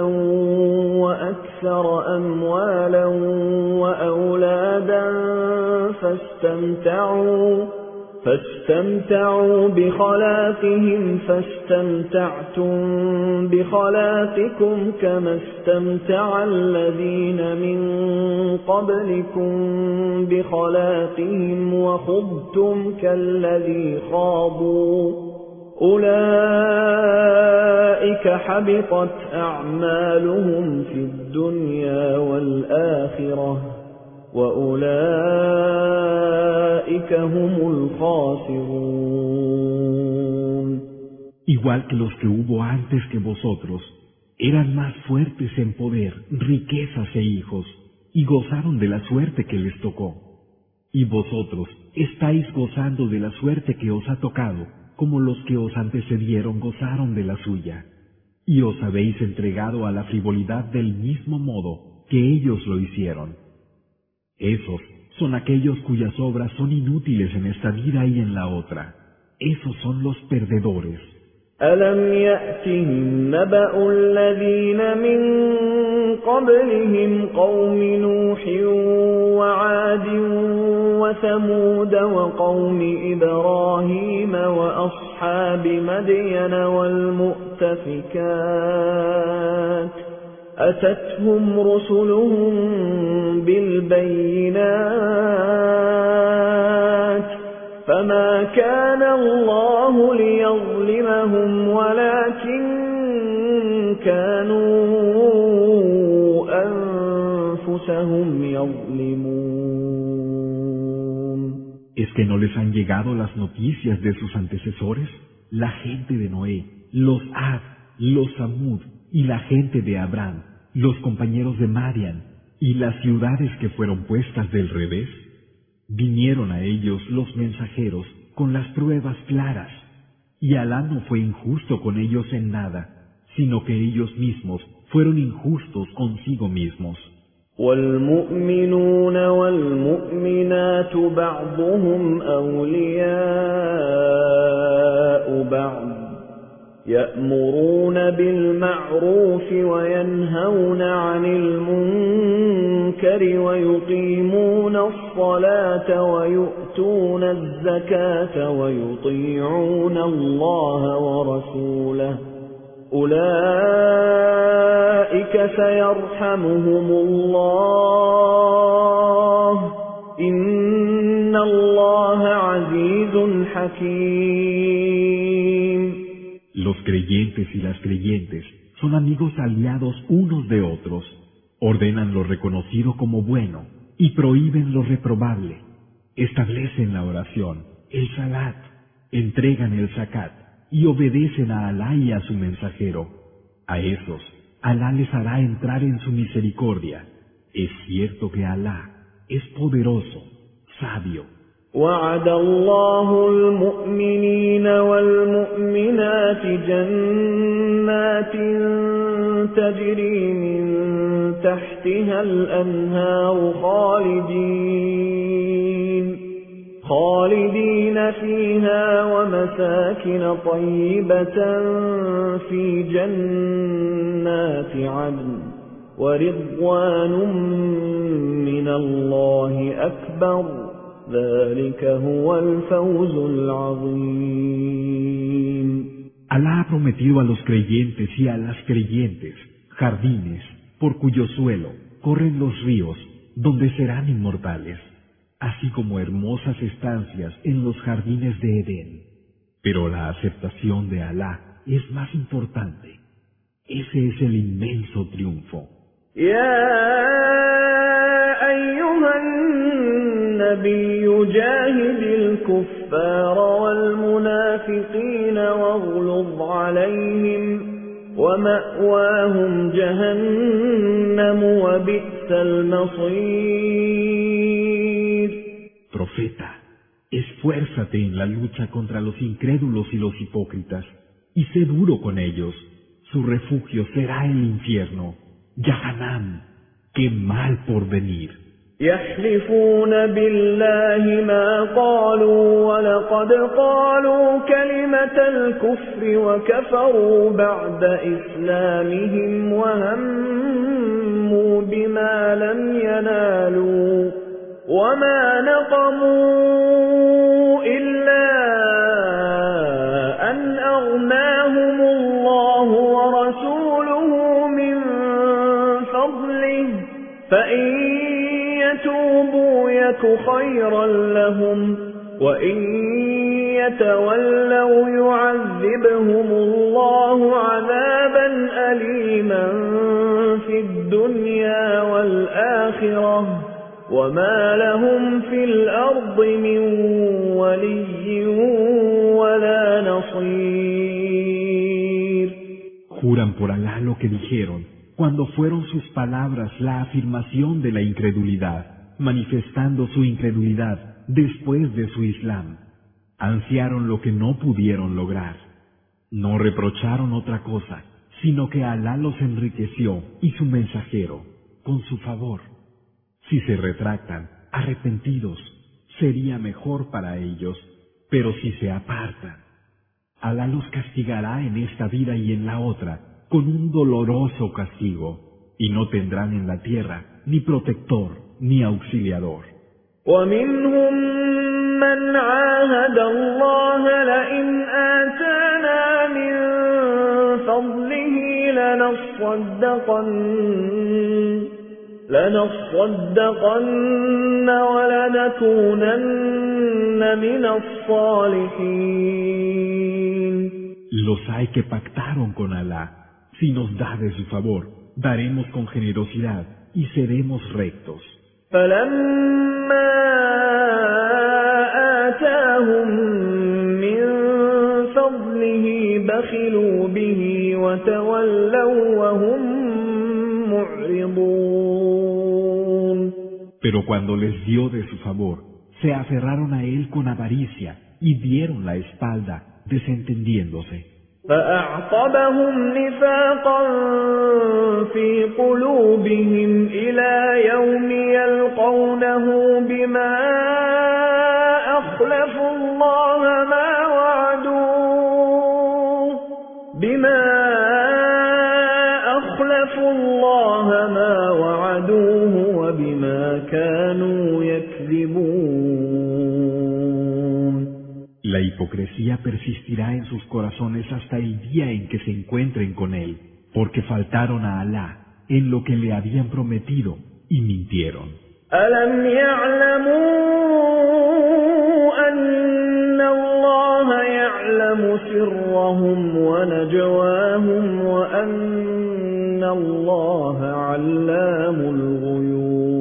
وأكثر أموالا وأولادا فاستمتعوا بخلاقهم فاستمتعتم بخلاقكم كما استمتع الذين من قبلكم بخلاقهم وخضتم كالذي خاضوا أولئك حبطت أعمالهم في الدنيا والآخرة وأولئك هم الخاسرون. Igual que los que hubo antes que vosotros, eran más fuertes en poder, riquezas e hijos, y gozaron de la suerte que les tocó. Y vosotros estáis gozando de la suerte que os ha tocado, como los que os antecedieron gozaron de la suya. Y os habéis entregado a la frivolidad del mismo modo que ellos lo hicieron. Esos son aquellos cuyas obras son inútiles en esta vida y en la otra. Esos son los perdedores. أَلَمْ يَأْتِهِمْ نَبَأُ الَّذِينَ مِنْ قَبْلِهِمْ قَوْمِ نُوحٍ وَعَادٍ وَثَمُودَ وَقَوْمِ إِبْرَاهِيمَ وَأَصْحَابِ مَدْيَنَ وَالْمُؤْتَفِكَاتِ أَتَتْهُمْ رُسُلُهُم بِالْبَيِّنَاتِ فَمَا كَانَ اللَّهُ لِيَظْلِمَهُمْ وَلَكِنْ كَانُوا أَنفُسَهُمْ يَظْلِمُونَ. ¿Es que no les han llegado las noticias de sus antecesores? La gente de Noé, los Ad, los Samud y la gente de Abraham, los compañeros de Madian y las ciudades que fueron puestas del revés. Vinieron a ellos los mensajeros con las pruebas claras, y Alá no fue injusto con ellos en nada, sino que ellos mismos fueron injustos consigo mismos. وَالْمُؤْمِنُونَ وَالْمُؤْمِنَاتُ بَعْضُهُمْ أَوْلِيَاءُ بَعْضٍ يَأْمُرُونَ بِالْمَعْرُوفِ وَيَنْهَوْنَ عَنِ الْمُنكَرِ وَيُقِيمُونَ الصَّلَاةَ وَيُؤْتُونَ الزَّكَاةَ وَيُطِيعُونَ اللَّهَ وَرَسُولَهُ أُولَئِكَ سَيَرْحَمُهُمُ اللَّهُ إِنَّ اللَّهَ عَزِيزٌ حَكِيمٌ. Los creyentes y las creyentes son amigos aliados unos de otros, ordenan lo reconocido como bueno y prohíben lo reprobable, establecen la oración, el salat, entregan el zakat y obedecen a Alá y a su mensajero. A esos, Alá les hará entrar en su misericordia. Es cierto que Alá es poderoso, sabio. وعد الله المؤمنين والمؤمنات جنات تجري من تحتها الأنهار خالدين فيها ومساكن طيبة في جنات عدن ورضوان من الله أكبر ذلك هو الفوز العظيم. Alá ha prometido a los creyentes y a las creyentes jardines por cuyo suelo corren los ríos donde serán inmortales, así como hermosas estancias en los jardines de Edén. Pero la aceptación de Alá es más importante. Ese es el inmenso triunfo. النبي جاهد الكفار والمنافقين واغلظ عليهم ومأواهم جهنم وبئس المصير. Profeta, esfuérzate en la lucha contra los incrédulos y los hipócritas, y sé duro con ellos. Su refugio será el infierno, Jahannam. ¡Qué mal porvenir! يحلفون بالله ما قالوا ولقد قالوا كلمة الكفر وكفروا بعد إسلامهم وهموا بما لم ينالوا وما نقموا إلا فإن يتوبوا يك خيرا لهم وإن يتولوا يعذبهم الله عذابا أليما في الدنيا والآخرة وما لهم في الأرض من ولي ولا نصير. Juran por Alá lo que dijeron cuando fueron sus palabras la afirmación de la incredulidad, manifestando su incredulidad después de su Islam. Ansiaron lo que no pudieron lograr. No reprocharon otra cosa, sino que Alá los enriqueció y su mensajero con su favor. Si se retractan, arrepentidos, sería mejor para ellos, pero si se apartan, Alá los castigará en esta vida y en la otra con un doloroso castigo, y no tendrán en la tierra ni protector ni auxiliador. ومنهم من عاهد الله لئن آتانا من فضله لنصدقن ولنكونن من الصالحين. Los hay que pactaron con Alá. Si nos da de su favor, daremos con generosidad y seremos rectos. فلما آتاهم من فضله بخلوا به وتولوا وهم معرضون. Pero cuando les dio de su favor, se aferraron a él con avaricia y dieron la espalda, desentendiéndose. فأعقبهم نفاقا في قلوبهم إلى يوم يلقونه بما أخلفوا الله ما وعدوه وبما كانوا يكذبون. La hipocresía persistirá en sus corazones hasta el día en que se encuentren con él, porque faltaron a Alá en lo que le habían prometido y mintieron. ألم يعلموا أن الله يعلم سرهم ونجواهم وأن الله علام الغيوب.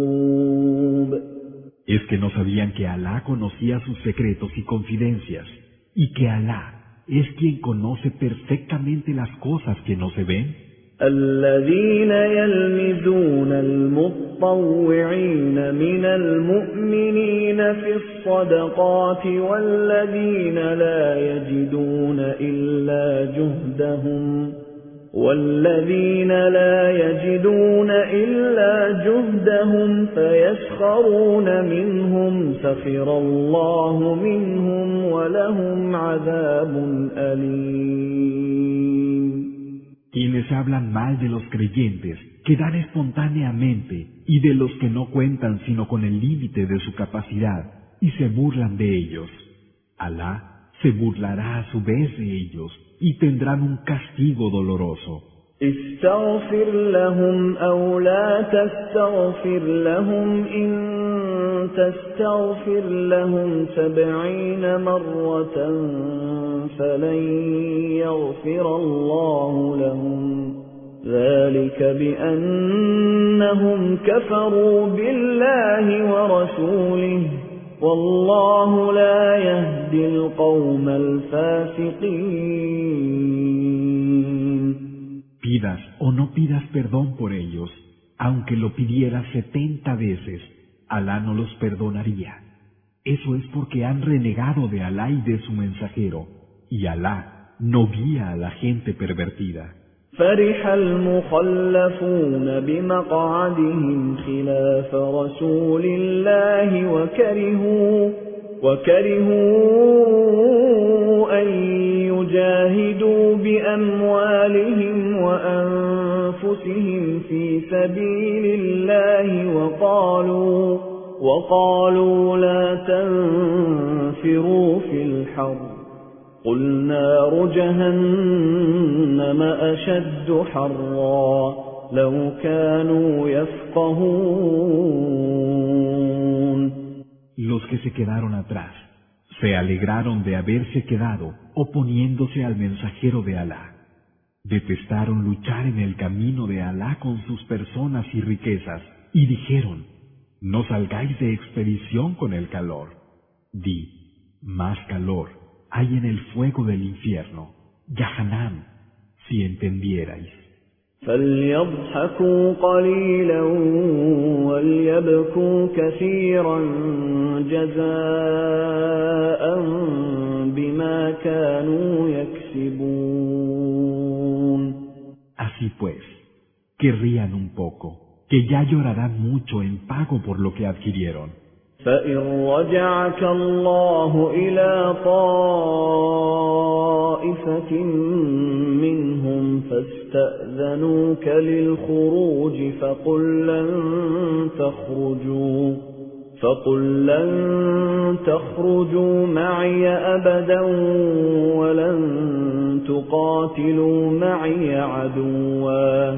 ¿Es que no sabían que Alá conocía sus secretos y confidencias, y que Alá es quien conoce perfectamente las cosas que no se ven? الذين يلمزون المطوعين من المؤمنين في الصدقات والذين لا يجدون إلا جهدهم فيسخرون منهم سخر الله منهم ولهم عذاب أليم. Quienes hablan mal de los creyentes, que dan espontáneamente, y de los que no cuentan sino con el límite de su capacidad, y se burlan de ellos. Alá se burlará a su vez de ellos, y tendrán un castigo doloroso. استغفر لهم أو لا تستغفر لهم إن تستغفر لهم 70 مرة فلن يغفر الله لهم ذلك بأنهم كفروا بالله ورسوله والله لا يهدي القوم الفاسقين. Pidas o no pidas perdón por ellos, aunque lo pidieras 70 veces, Alá no los perdonaría. Eso es porque han renegado de Alá y de su mensajero, y Alá no guía a la gente pervertida. فرح المخلفون بمقعدهم خلاف رسول الله وكرهوا أن يجاهدوا بأموالهم وأنفسهم في سبيل الله وقالوا لا تنفروا في الحر قل نار جهنم أشد حرا لو كانوا يفقهون. يفقهون. Los que se quedaron atrás se alegraron de haberse quedado oponiéndose al mensajero de Alá. Detestaron luchar en el camino de Alá con sus personas y riquezas, y dijeron: no salgáis de expedición con el calor. Di: más calor hay en el fuego del infierno, Yahanam, si entendierais. فليضحكوا قليلا وليبكوا كثيرا جزاء بما كانوا يكسبون. Así pues, que rían un poco, que ya llorarán mucho en pago por lo que adquirieron. فإن رجعك الله إلى طائفة منهم فاستأذنوك للخروج فقل لن تخرجوا معي أبدا ولن تقاتلوا معي عدوا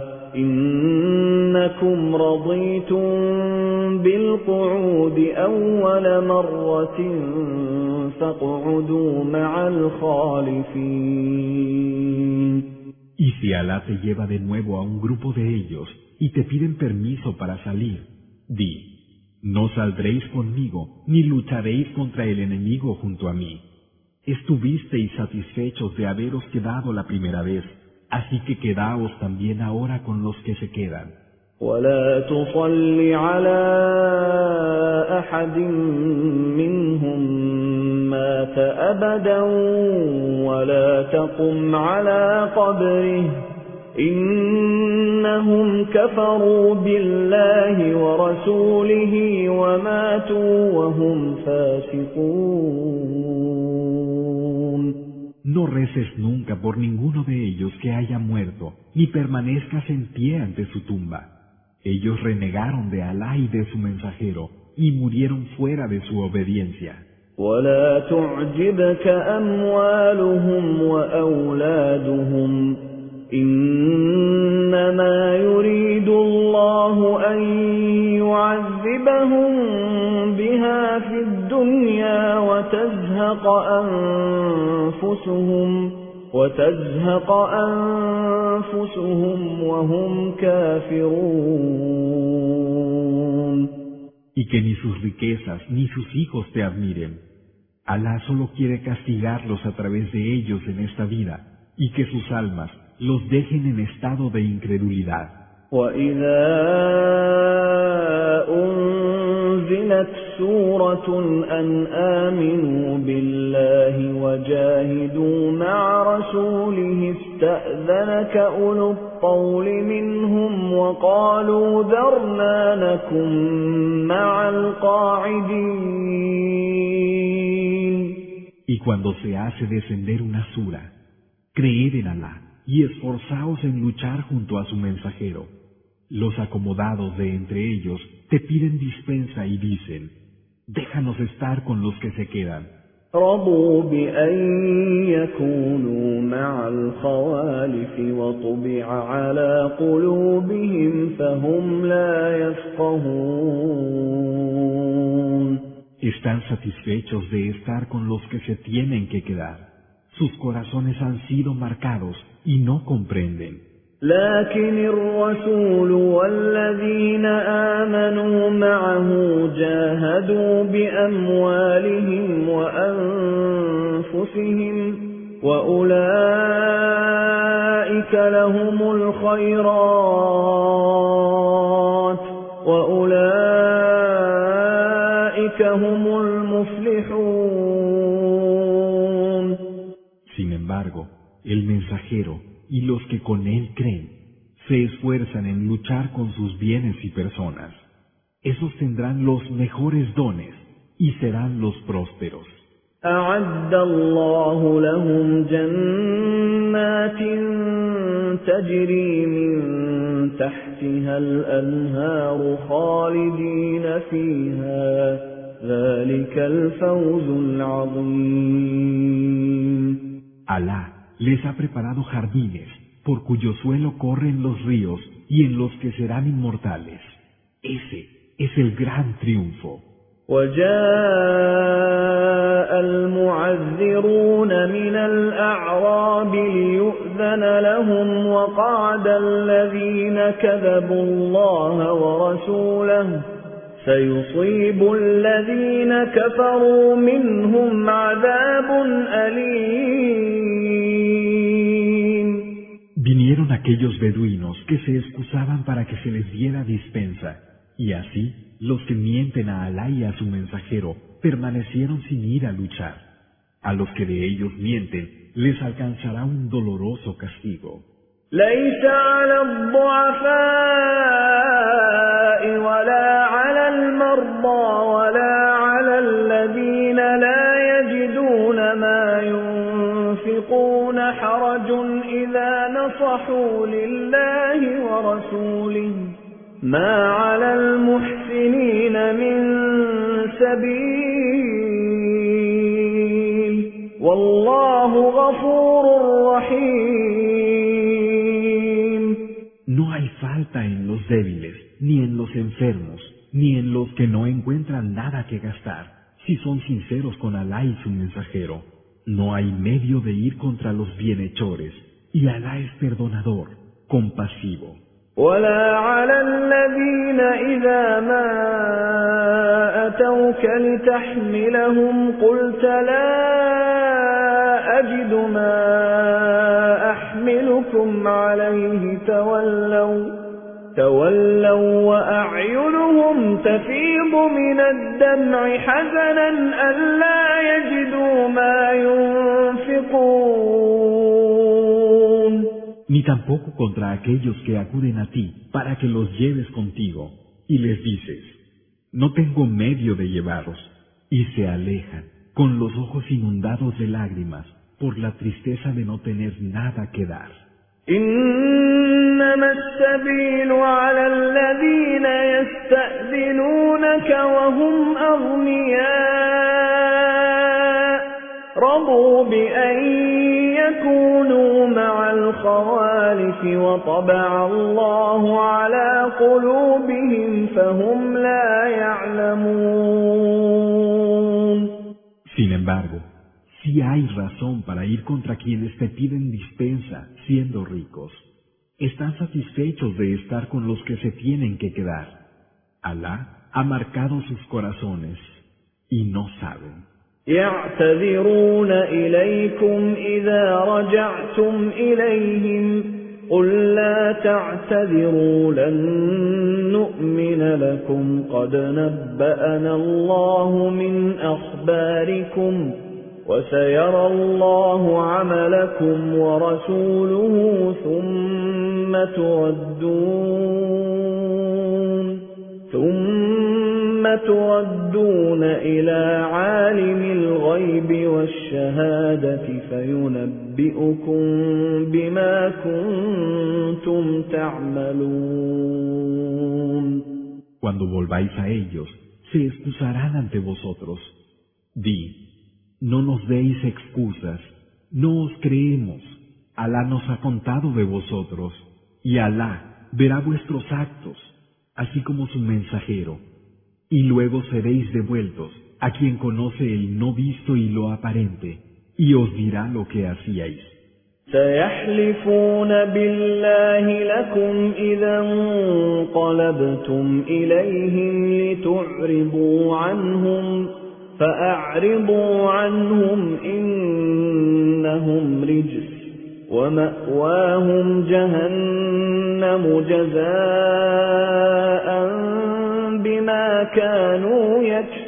إنكم رضيتم بالقعود أول مرة فاقعدوا مع الخالفين. Y si Alá te lleva de nuevo a un grupo de ellos y te piden permiso para salir, di: no saldréis conmigo ni lucharéis contra el enemigo junto a mí. Estuvisteis satisfechos de haberos quedado la primera vez, así que quedaos también ahora con los que se quedan. ولا تصل على أحد منهم مات أبدا ولا تقم على قبره إنهم كفروا بالله ورسوله وماتوا وهم فاسقون. No reces nunca por ninguno de ellos que haya muerto, ni permanezcas en pie ante su tumba. Ellos renegaron de Alá y de su mensajero, y murieron fuera de su obediencia. ولا تعجبك أموالهم وأولادهم إنما يريد الله أن يعذبهم بها في الدنيا وتزهق أنفسهم وهم كافرون. Y que ni sus riquezas ni sus hijos te admiren. Alá solo quiere castigarlos a través de ellos en esta vida, y que sus almas los dejen en estado de incredulidad. وَإِذَا أُنزِلَتْ سُورَةٌ أَنْ آمِنُوا بِاللَّهِ وَجَاهِدُوا مَعَ رَسُولِهِ اسْتَأْذَنَكَ أُولُو الطَّوْلِ مِنْهُمْ وَقَالُوا ذَرْنَا نَكُنْ مَعَ الْقَاعِدِينَ. Y cuando se hace descender una sura, creed en Alá y esforzaos en luchar junto a su mensajero. Los acomodados de entre ellos te piden dispensa y dicen: déjanos estar con los que se quedan. رضوا بأن يكونوا مع الخوالف وطبع على قلوبهم فهم لا يفقهون. Están satisfechos de estar con los que se tienen que quedar. Sus corazones han sido marcados y no comprenden. لكن الرسول والذين آمنوا معه جاهدوا بأموالهم وأنفسهم وأولئك لهم الخيرات وأولئك هم المفلحون. Sin embargo, el mensajero y los que con él creen se esfuerzan en luchar con sus bienes y personas. Esos tendrán los mejores dones y serán los prósperos. أعد الله لهم جنات تجري من تحتها الأنهار خالدين فيها ذلك الفوز العظيم. Alá les ha preparado jardines por cuyo suelo corren los ríos y en los que serán inmortales. Ese es el gran triunfo. وجاء المعذرون من الأعراب ليؤذن لهم وقعد الذين كذبوا الله ورسوله سيصيب الذين كفروا منهم عذاب أليم. Vinieron aquellos beduinos que se excusaban para que se les diera dispensa, y así los que mienten a Alá y a su mensajero permanecieron sin ir a luchar. A los que de ellos mienten les alcanzará un doloroso castigo. ليس على الضعفاء ولا على المرضى ولا على الذين لا يجدون ما ينفقون حرج إذا نصحوا لله ورسوله ما على المحسنين من سبيل والله غفور رحيم. No hay falta en los débiles, ni en los enfermos, ni en los que no encuentran nada que gastar, si son sinceros con Alá y su mensajero. No hay medio de ir contra los bienhechores, y Alá es perdonador, compasivo. ولا على الذين إذا ما أتوك لتحملهم قلت لا أجد ما أحملكم عليه تولوا وأعينهم تفيض من الدمع حزنا ألا يجدوا ما ينفقون. Ni tampoco contra aquellos que acuden a ti para que los lleves contigo, y les dices, no tengo medio de llevarlos, y se alejan, con los ojos inundados de lágrimas, por la tristeza de no tener nada que dar. إنما السبيل على الذين يستأذنونك وهم أغنياء رضوا بأن يكونوا مع الخوالف وطبع الله على قلوبهم فهم لا يعلمون. Sin embargo, sí hay razón para ir contra quienes te piden dispensa siendo ricos. Están satisfechos de estar con los que se tienen que quedar. Alá ha marcado sus corazones y no saben. يعتذرون إليكم إذا رجعتم إليهم قل لا تعتذروا لن نؤمن لكم قد نبأنا الله من أخباركم وسيرى الله عملكم ورسوله ثم تردون إلى عالم الغيب والشهادة فينبئكم بما كنتم تعملون. Cuando volváis a ellos, se excusarán ante vosotros. Di, no nos deis excusas, no os creemos. Alá nos ha contado de vosotros, y Alá verá vuestros actos, así como su mensajero. Y luego seréis devueltos a quien conoce el no visto y lo aparente, y os dirá lo que hacíais. سيحلفون بالله لكم إذا انقلبتم إليهم لتعرضوا عنهم فأعرضوا عنهم إنهم رجس ومأواهم جهنم جزاء بما كانوا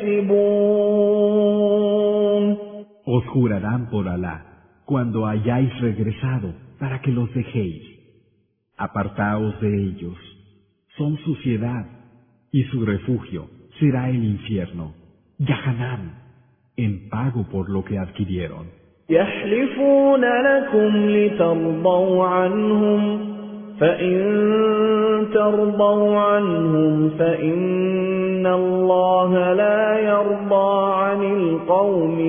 يكسبون. Os jurarán por Alá cuando hayáis regresado para que los dejéis. Apartaos de ellos. Son suciedad y su refugio será el infierno, Yahanam, en pago por lo que adquirieron. يحلفون لكم لترضوا عنهم فإن ترضوا عنهم فإن الله لا يرضى عن القوم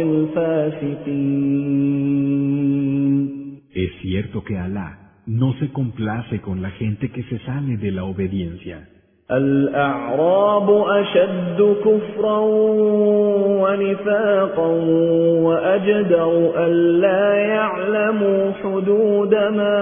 الفاسقين. Es cierto que Alá no se complace con la gente que se sale de la obediencia. الأعراب أشد كفرا ونفاقا وأجدر ألا يعلموا حدود ما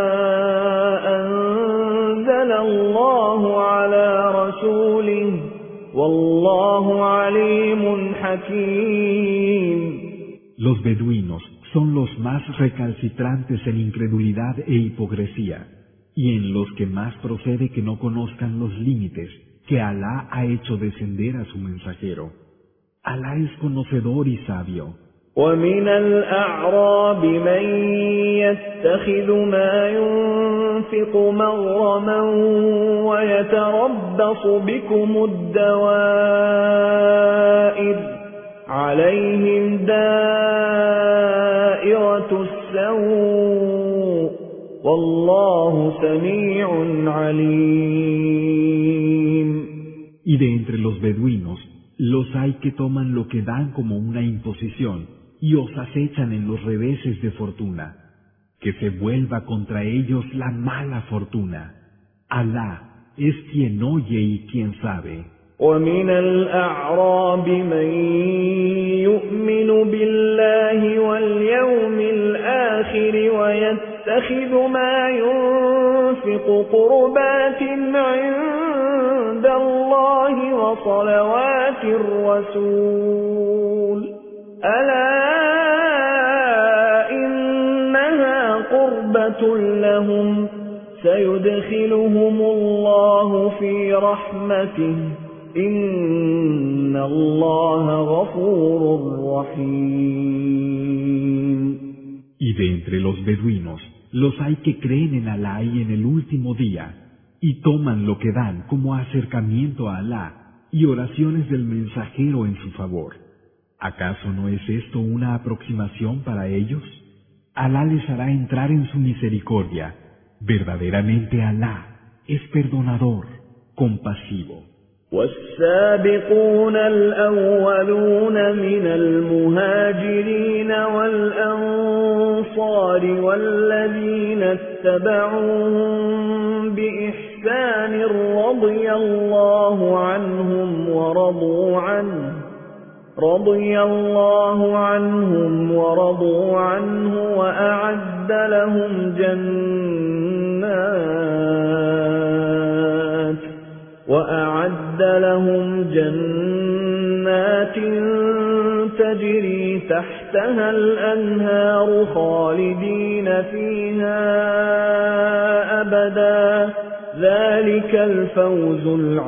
أنزل الله على رسوله والله عليم حكيم. Los beduinos son los más recalcitrantes en incredulidad e hipocresía, y en los que más procede que no conozcan los límites que Alá ha hecho descender a su mensajero. Alá es conocedor y sabio. ومن الأعراب من يتخذ ما ينفق مغرما ويتربص بكم الدوائر عليهم دائرة السوء والله سميع عليم. Y de entre los beduinos, los hay que toman lo que dan como una imposición y os acechan en los reveses de fortuna. Que se vuelva contra ellos la mala fortuna. Alá es quien oye y quien sabe. ومن الأعراب من يؤمن بالله واليوم الآخر ويتخذ ما ينفق قربات عند الله وصلوات الرسول ألا إنها قربة لهم سيدخلهم الله في رحمته إن الله غفور رحيم. Y de entre los beduinos, los hay que creen en Alá y en el último día, y toman lo que dan como acercamiento a Alá y oraciones del mensajero en su favor. ¿Acaso no es esto una aproximación para ellos? Alá les hará entrar en su misericordia. Verdaderamente Alá es perdonador, compasivo. والسابقون الأولون من المهاجرين والأنصار والذين اتبعوهم بإحسان رضي الله عنهم ورضوا عنه وأعد لهم جنات تجري تحتها الأنهار خالدين فيها أبدا ذلك الفوز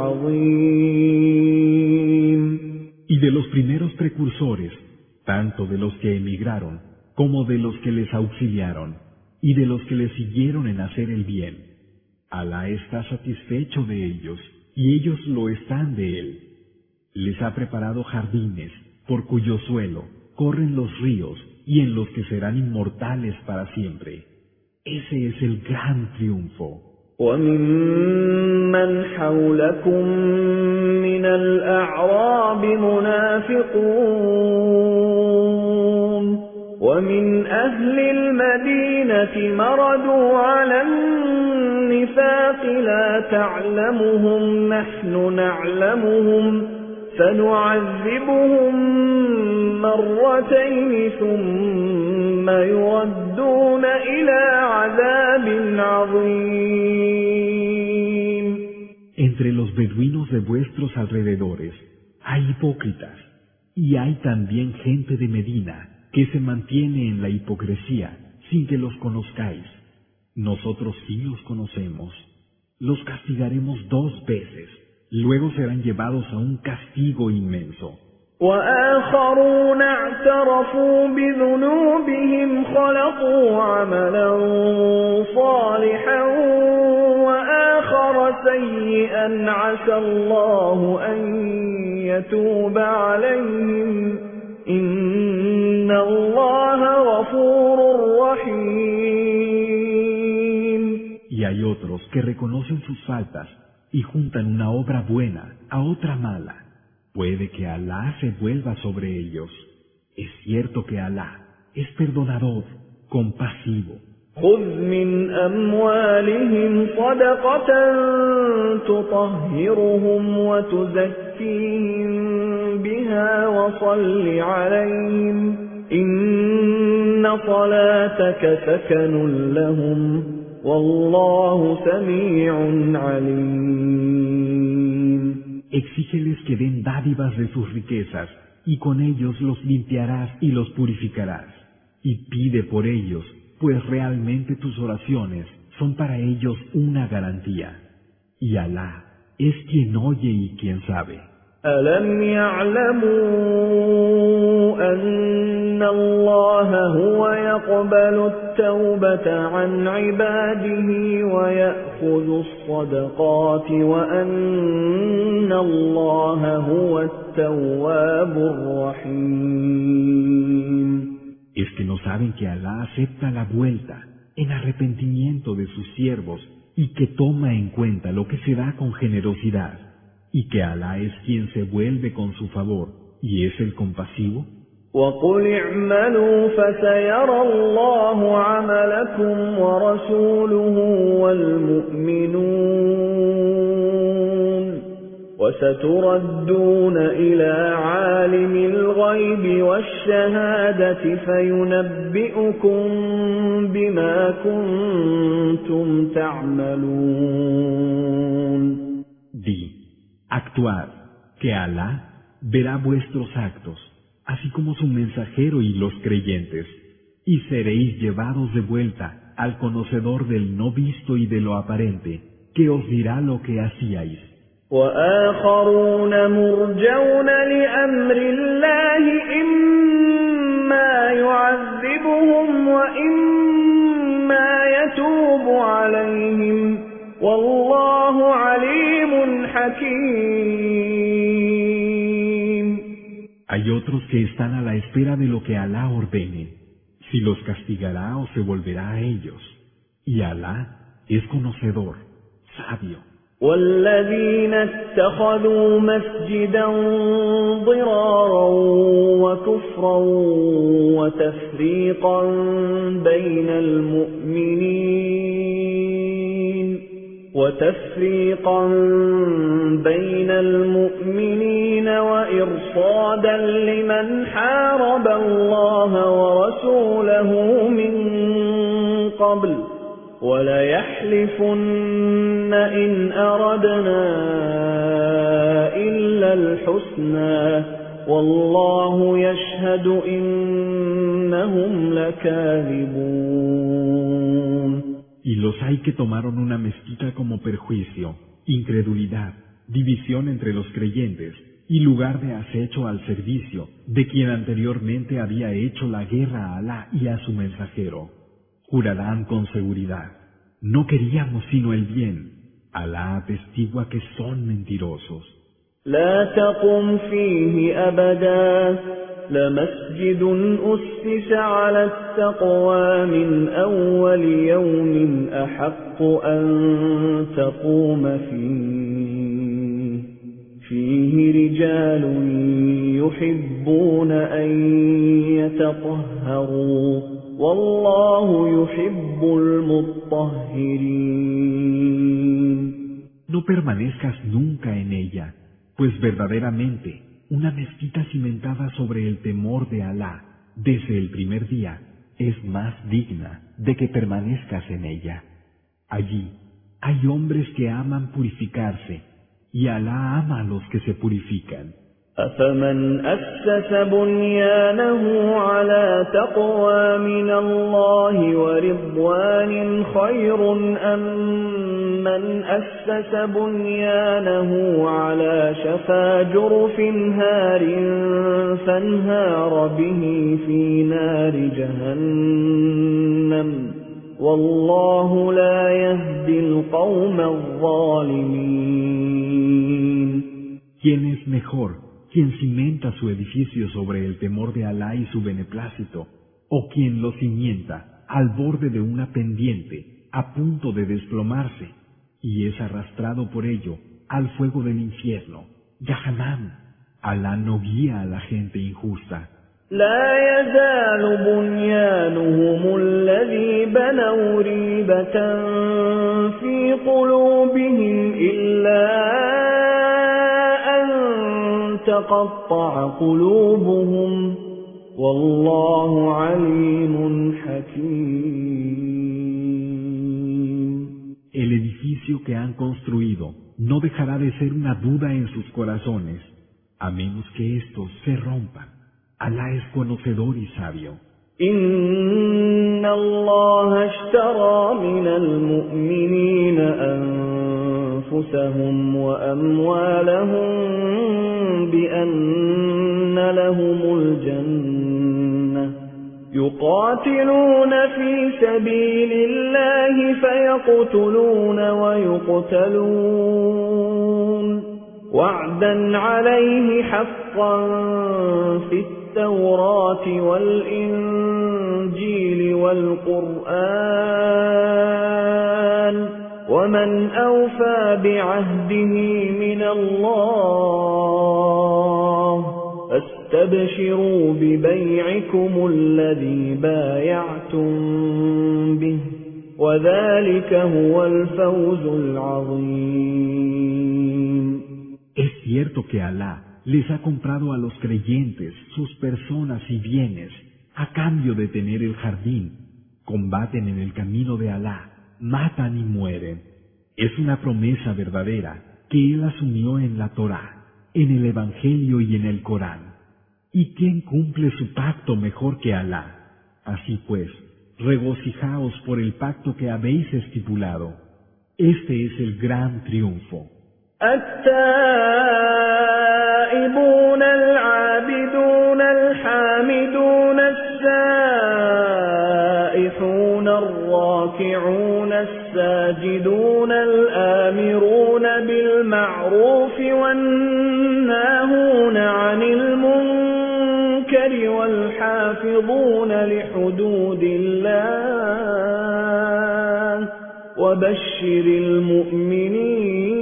العظيم. Y de los primeros precursores, tanto de los que emigraron, como de los que les auxiliaron, y de los que les siguieron en hacer el bien, Alá está satisfecho de ellos, y ellos lo están de él. Les ha preparado jardines, por cuyo suelo corren los ríos, y en los que serán inmortales para siempre. Ese es el gran triunfo. وَمِمَّنْ حَوْلَكُمْ مِنَ الْأَعْرَابِ مُنَافِقُونَ وَمِنْ أَهْلِ الْمَدِينَةِ مَرَدُوا عَلَى النِّفَاقِ لَا تَعْلَمُهُمْ نَحْنُ نَعْلَمُهُمْ فَنُعَذِّبُهُم مرتين ثم يردون إلى عذاب عظيم. Entre los beduinos de vuestros alrededores hay hipócritas, y hay también gente de Medina que se mantiene en la hipocresía sin que los conozcáis. Nosotros sí los conocemos. Los castigaremos 2 veces, luego serán llevados a un castigo inmenso. وآخرون اعترفوا بذنوبهم خلقوا عملا صالحا وآخر سيئا عسى الله أن يتوب عليهم إن الله غفور رحيم. Y hay otros que reconocen sus faltas y juntan una obra buena a otra mala. Puede que Alá se vuelva sobre ellos. Es cierto que Alá es perdonador, compasivo, خذ من أموالهم صدقة تطهرهم وتزكيهم بها وصل عليهم إن صلاتك سكن لهم والله سميع عليم. Exígeles que den dádivas de sus riquezas, y con ellos los limpiarás y los purificarás. Y pide por ellos, pues realmente tus oraciones son para ellos una garantía. Y Alá es quien oye y quien sabe. أَلَمْ يَعْلَمُوا أَنَّ اللَّهَ هُوَ يَقْبَلُ التَّوْبَةَ عَنْ عِبَادِهِ وَيَأْخُذُ الصَّدَقَاتِ وَأَنَّ اللَّهَ هُوَ التَّوَّابُ الرَّحِيمُ. Es que no saben que Alá acepta la vuelta en arrepentimiento de sus siervos y que toma en cuenta lo que se da con generosidad, y que Alá es quien se vuelve con su favor y es el compasivo. وَقُلِ اعْمَلُوا فَسَيَرَى اللَّهُ عَمَلَكُمْ وَرَسُولُهُ وَالْمُؤْمِنُونَ وَسَتُرَدُّونَ إِلَى عَالِمِ الْغَيْبِ وَالشَّهَادَةِ فَيُنَبِّئُكُم بِمَا كُنتُمْ تَعْمَلُونَ. Actuad, que Alá verá vuestros actos, así como su mensajero y los creyentes, y seréis llevados de vuelta al conocedor del no visto y de lo aparente, que os dirá lo que hacíais. وَآخَرُونَ مُرْجَوْنَ لِأَمْرِ اللَّهِ إِمَّا يُعَذِّبُهُمْ وَإِمَّا يَتُوبُ عَلَيْهِمْ وَاللَّهُ عَلِيمٌ حَكِيمٌ. Hay otros que están a la espera de lo que Alá ordene, si los castigará o se volverá a ellos, y Alá es conocedor, sabio. وَالَّذِينَ اتَّخَذُوا مَسْجِدًا ضِرَارًا وَكُفْرًا وَتَفْرِيقًا بَيْنَ الْمُؤْمِنِينَ وَإِرْصَادًا لِمَنْ حَارَبَ اللَّهَ وَرَسُولَهُ مِنْ قَبْلُ وَلَيَحْلِفُنَّ إِنْ أَرَدْنَا إِلَّا الْحُسْنَى وَاللَّهُ يَشْهَدُ إِنَّهُمْ لَكَاذِبُونَ. Y los hay que tomaron una mezquita como perjuicio, incredulidad, división entre los creyentes y lugar de acecho al servicio de quien anteriormente había hecho la guerra a Alá y a su mensajero. Jurarán con seguridad, no queríamos sino el bien. Alá atestigua que son mentirosos. لا تقم فيه أبدا لمسجد أسس على التقوى من أول يوم أحق أن تقوم فيه رجال يحبون أن يتطهروا والله يحب المطهرين. No permanezcas nunca en ella, pues verdaderamente una mezquita cimentada sobre el temor de Alá desde el primer día es más digna de que permanezcas en ella. Allí hay hombres que aman purificarse y Alá ama a los que se purifican. أفمن أسس بنيانه على تقوى من الله ورضوان خير أم من أسس بنيانه على شفا جرف هار فانهار به في نار جهنم والله لا يهدي القوم الظالمين. ¿Quién es mejor? ¿Quien cimenta su edificio sobre el temor de Alá y su beneplácito, o quien lo cimienta al borde de una pendiente a punto de desplomarse y es arrastrado por ello al fuego del infierno, Jahannam? Alá no guía a la gente injusta. لا يزال بنيانهم الذي بنوا ريبة في قلوبهم إلا أن تقطع قلوبهم والله عليم حكيم. El edificio que han construido no dejará de ser una duda en sus corazones, a menos que estos se rompan. Alá es conocedor y sabio. إن الله اشترى من المؤمنين أنفسهم وأموالهم بأن لهم الجنة يقاتلون في سبيل الله فيقتلون ويقتلون وعدا عليه حقا في التوراة والإنجيل والقرآن ومن أوفى بعهده من الله فاستبشروا ببيعكم الذي بايعتم به وذلك هو الفوز العظيم. Es cierto que Alá les ha comprado a los creyentes sus personas y bienes a cambio de tener el jardín, combaten en el camino de Alá, matan y mueren. Es una promesa verdadera que Él asumió en la Torá, en el Evangelio y en el Corán. ¿Y quién cumple su pacto mejor que Alá? Así pues, regocijaos por el pacto que habéis estipulado. Este es el gran triunfo. التائبون العابدون الحامدون السائحون الراكعون الساجدون الآمرون بالمعروف والناهون عن المنكر والحافظون لحدود الله وبشر المؤمنين.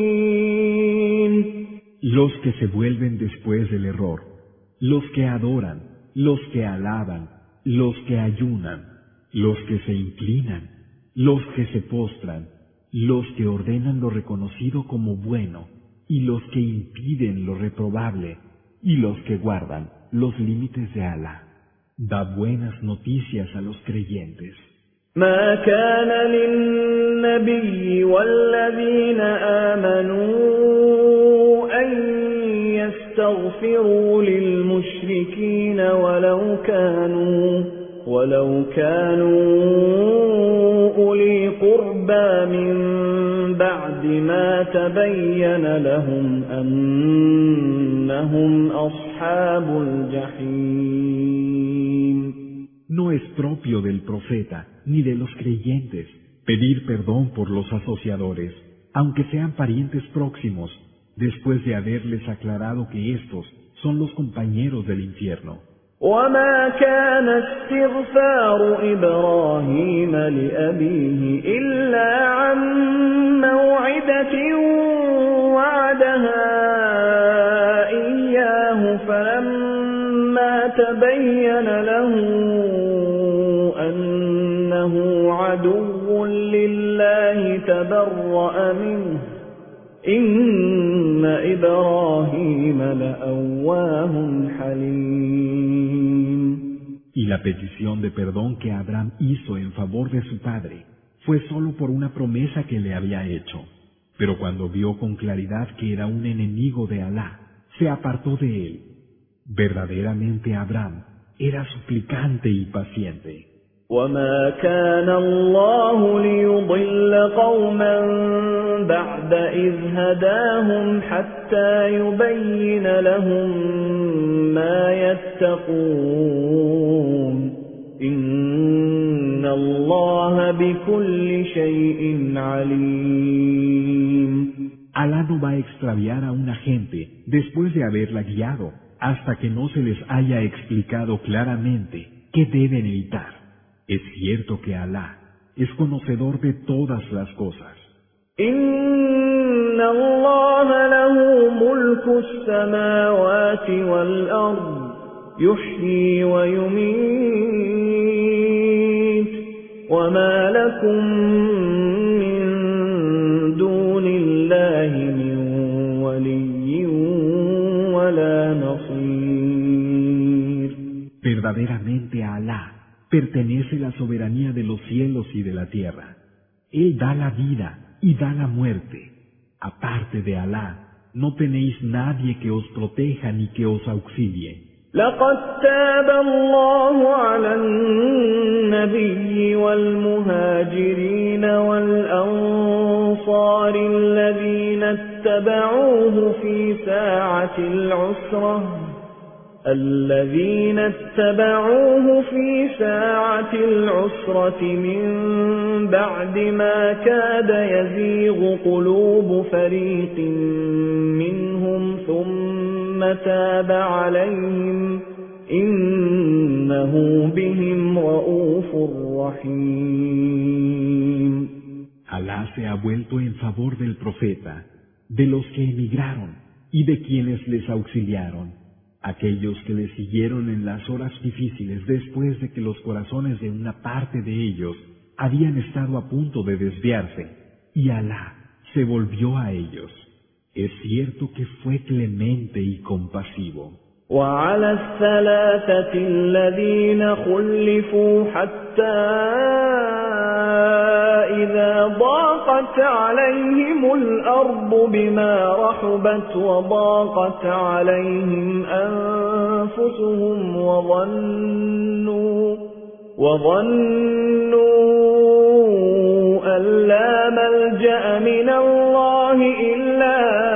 Los que se vuelven después del error, los que adoran, los que alaban, los que ayunan, los que se inclinan, los que se postran, los que ordenan lo reconocido como bueno y los que impiden lo reprobable y los que guardan los límites de Alá. Da buenas noticias a los creyentes. ما كان للنبي والذين آمنوا أن يستغفروا للمشركين ولو كانوا أولي قربى من بعد ما تبين لهم أنهم أصحاب الجحيم. No es propio del profeta ni de los creyentes pedir perdón por los asociadores, aunque sean parientes próximos, después de haberles aclarado que estos son los compañeros del infierno. وما كان استغفار إبراهيم لأبيه إلا عن موعدة وعدها إياه فلما تبين له أنه عدو لله تبرأ منه إن إبراهيم لأواه حليم. Y la petición de perdón que Abraham hizo en favor de su padre fue solo por una promesa que le había hecho. Pero cuando vio con claridad que era un enemigo de Alá, se apartó de él. Verdaderamente Abraham era suplicante y paciente. وما كان الله ليضل قوما بعد إذ هداهم حتى يبين لهم ما يتقون إن الله بكل شيء عليم. Alá no va a extraviar a una gente después de haberla guiado hasta que no se les haya explicado claramente qué deben evitar. Es cierto que Alá es conocedor de todas las cosas. إن الله له ملك السماوات والأرض يحيي ويميت وما لكم من دون الله من ولي ولا نصير. Verdaderamente a Alá pertenece la soberanía de los cielos y de la tierra. Él da la vida y da la muerte. Aparte de Alá, no tenéis nadie que os proteja ni que os auxilie. لقد تاب الله على النبي والمهاجرين والأنصار الذين اتبعوه في ساعة العسرة من بعد ما كاد يزيغ قلوب فريق منهم ثم تاب عليهم إنه بهم رؤوف رحيم. Alá se ha vuelto en favor del profeta, de los que emigraron y de quienes les auxiliaron, aquellos que les siguieron en las horas difíciles después de que los corazones de una parte de ellos habían estado a punto de desviarse, y Alá se volvió a ellos. Es cierto que fue clemente y compasivo. وعلى الثلاثة الذين خلفوا حتى إذا ضاقت عليهم الأرض بما رحبت وضاقت عليهم أنفسهم وظنوا أن لا ملجأ من الله إلا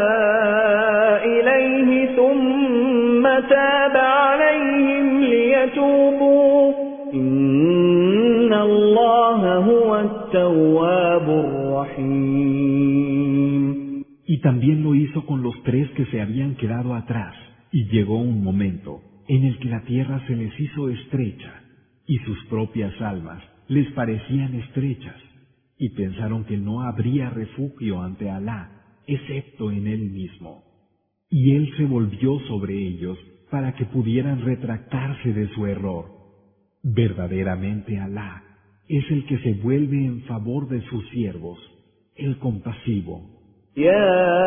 إليه ثم تاب عليهم ليتوبوا إن الله هو التواب الرحيم. Y también lo hizo con los tres que se habían quedado atrás, y llegó un momento en el que la tierra se les hizo estrecha, y sus propias almas les parecían estrechas, y pensaron que no habría refugio ante Alá, excepto en Él mismo. Y Él se volvió sobre ellos para que pudieran retractarse de su error. Verdaderamente Alá es el que se vuelve en favor de sus siervos, el compasivo. يا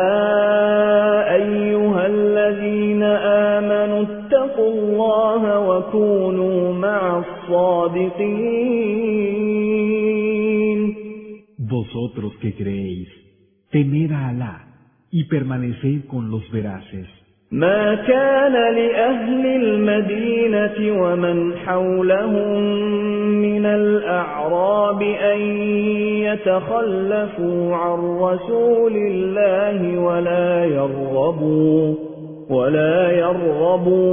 أيها الذين آمنوا اتقوا الله وكونوا مع الصادقين. Vosotros que creéis, temed a Alá y permaneced con los veraces. ما كان لأهل المدينة ومن حولهم من الأعراب أن يتخلفوا عن رسول الله ولا يرغبوا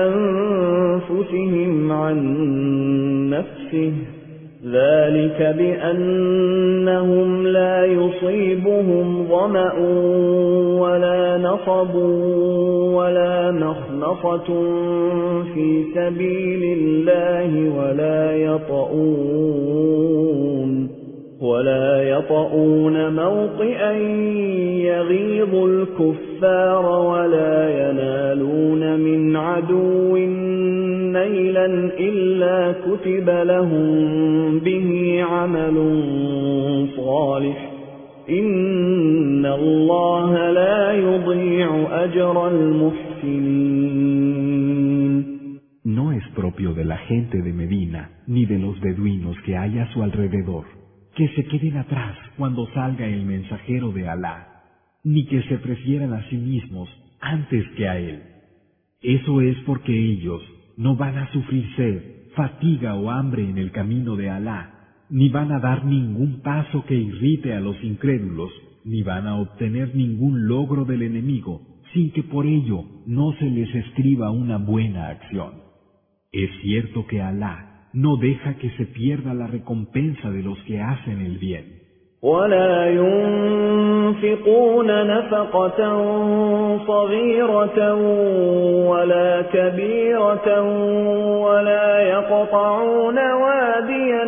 بأنفسهم عن نفسه ذلك بأنهم لا يصيبهم ظمأ ولا نصب ولا مخمصة في سبيل الله ولا يطؤون موطئا يغيظ الكفار ولا ينالون من عدو نيلا إلا كتب لهم به عمل صالح إن الله لا يضيع أجر المحسنين. No es propio de la gente de Medina ni de los beduinos que hay a su alrededor que se queden atrás cuando salga el mensajero de Alá, ni que se prefieran a sí mismos antes que a él. Eso es porque ellos no van a sufrir sed, fatiga o hambre en el camino de Alá, ni van a dar ningún paso que irrite a los incrédulos, ni van a obtener ningún logro del enemigo, sin que por ello no se les escriba una buena acción. Es cierto que Alá no deja que se pierda la recompensa de los que hacen el bien. ولا ينفقون نفقة صغيرة ولا كبيرة ولا يقطعون واديا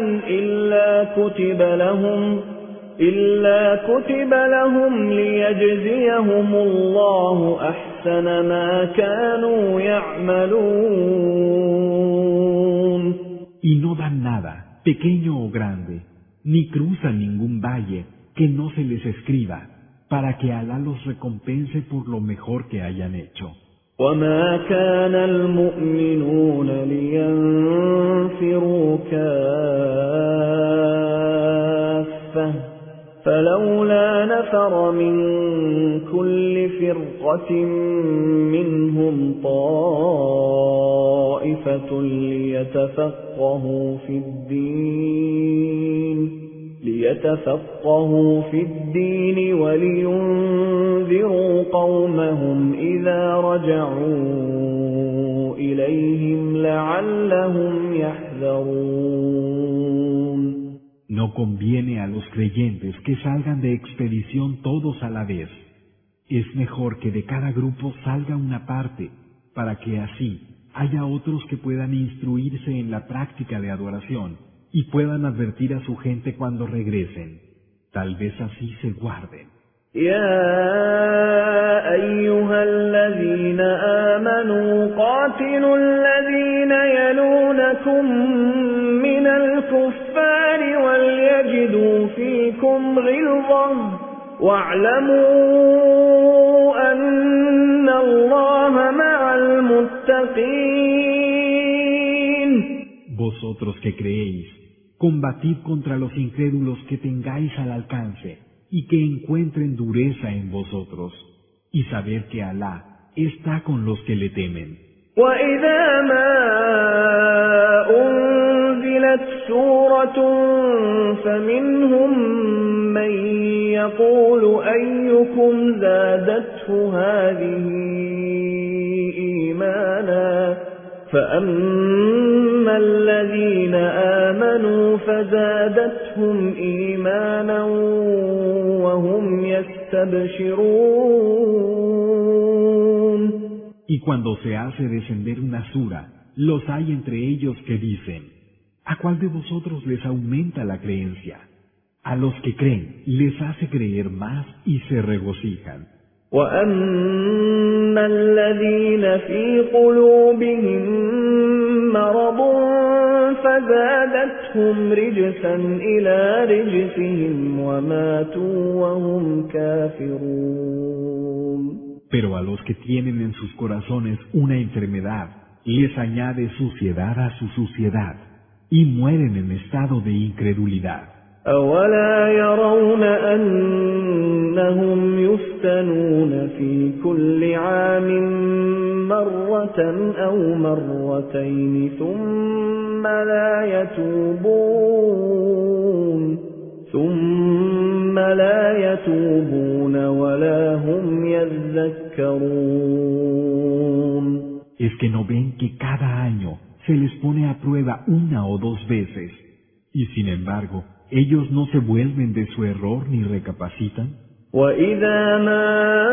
إلا كتب لهم ليجزيهم الله أحسن أحسن ما كانوا يعملون. Y no dan nada, pequeño o grande, ni cruzan ningún valle que no se les escriba, para que Alá los recompense por lo mejor que hayan hecho. وما كان المؤمنون لينفروا كافة فلولا نفر من كل فرقة منهم طائفة ليتفقهوا في الدين ولينذروا قومهم إذا رجعوا إليهم لعلهم يحذرون. No conviene a los creyentes que salgan de expedición todos a la vez. Es mejor que de cada grupo salga una parte, para que así haya otros que puedan instruirse en la práctica de adoración y puedan advertir a su gente cuando regresen. Tal vez así se guarden. يا أيها الذين آمنوا قاتلوا الذين يلونكم من الكفار وليجدوا فيكم غلظة واعلموا أن الله مع المتقين. Vosotros que creéis, combatid contra los incrédulos que tengáis al alcance y que encuentren dureza en vosotros, y saber que Alá está con los que le temen. وَإِذَا مَا أُنْزِلَتْ سُورَةٌ فَمِنْهُمْ مَنْ يَقُولُ أَيُّكُمْ زَادَتْهُ هَذِهِ إِيمَانًا فَأَمَّا الَّذِينَ آمَنُوا فَزَادَتْهُمْ إِيمَانًا وَهُمْ يَسْتَبْشِرُونَ. Y cuando se hace descender una sura, los hay entre ellos que dicen: ¿a cuál de vosotros les aumenta la creencia? A los que creen les hace creer más y se regocijan. وَأَمَّا الَّذِينَ فِي قُلُوبِهِم مَّرَضٌ فَزَادَتْهُمْ رِجْسًا إِلَى رِجْسِهِمْ وَمَاتُوا وَهُمْ كَافِرُونَ. Pero a los que tienen en sus corazones una enfermedad, les añade suciedad a su suciedad, y mueren en estado de incredulidad. أَوَلَا يَرَوْنَ أَنَّهُمْ يُفْتَنُونَ فِي كُلِّ عَامٍ مَّرَّةً أَوْ مَرَّتَيْنِ ثُمَّ لا يتوبون ولا هم يذكرون. ¿Es que no ven que cada año se les pone a prueba una o dos veces, y sin embargo ellos no se vuelven de su error ni recapacitan? وَإِذَا مَا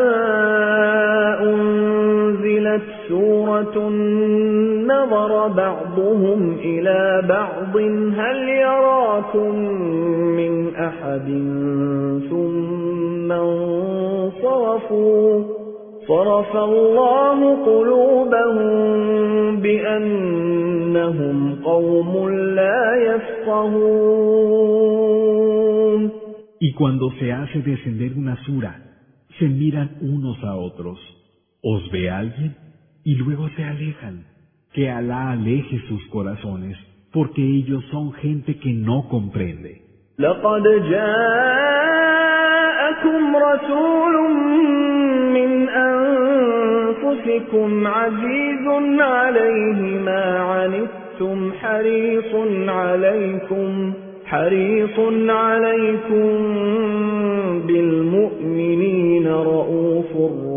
أُنْزِلَتْ سُورَةٌ نَظَرَ بَعْضُهُمْ إِلَى بَعْضٍ هَلْ يَرَاكُمْ مِنْ أَحَدٍ ثُمَّ انصَرَفُوا صَرَفَ اللَّهُ قُلُوبَهُم بِأَنَّهُمْ قَوْمٌ لَّا يَفْقَهُونَ. Y cuando se hace descender una sura, se miran unos a otros. ¿Os ve alguien? Y luego se alejan. Que Alá aleje sus corazones, porque ellos son gente que no comprende. لقد جاءكم رسول من أنفسكم عزيز عليه ما عنتم حريص عليكم بالمؤمنين رؤوف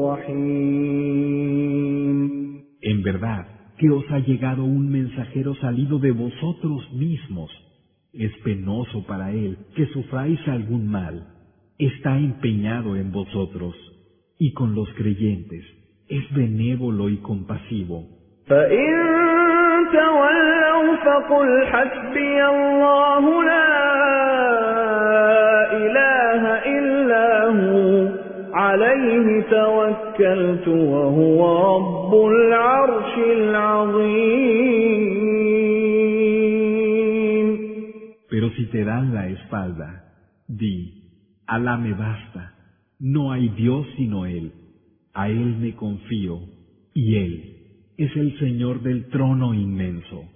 رحيم. En verdad que os ha llegado un mensajero salido de vosotros mismos. Es penoso para él que sufráis algún mal. Está empeñado en vosotros, y con los creyentes es benévolo y compasivo. فَإِن تَوَلَّوْا فَقُلْ حَسْبِيَ اللَّهُ لَا إِلَٰهَ إِلَّا هُوَ عَلَيْهِ عليه توكلت وهو رب العرش العظيم. Pero si te dan la espalda, di, Alá me basta, no hay Dios sino Él, a Él me confío, y Él es el Señor del trono inmenso.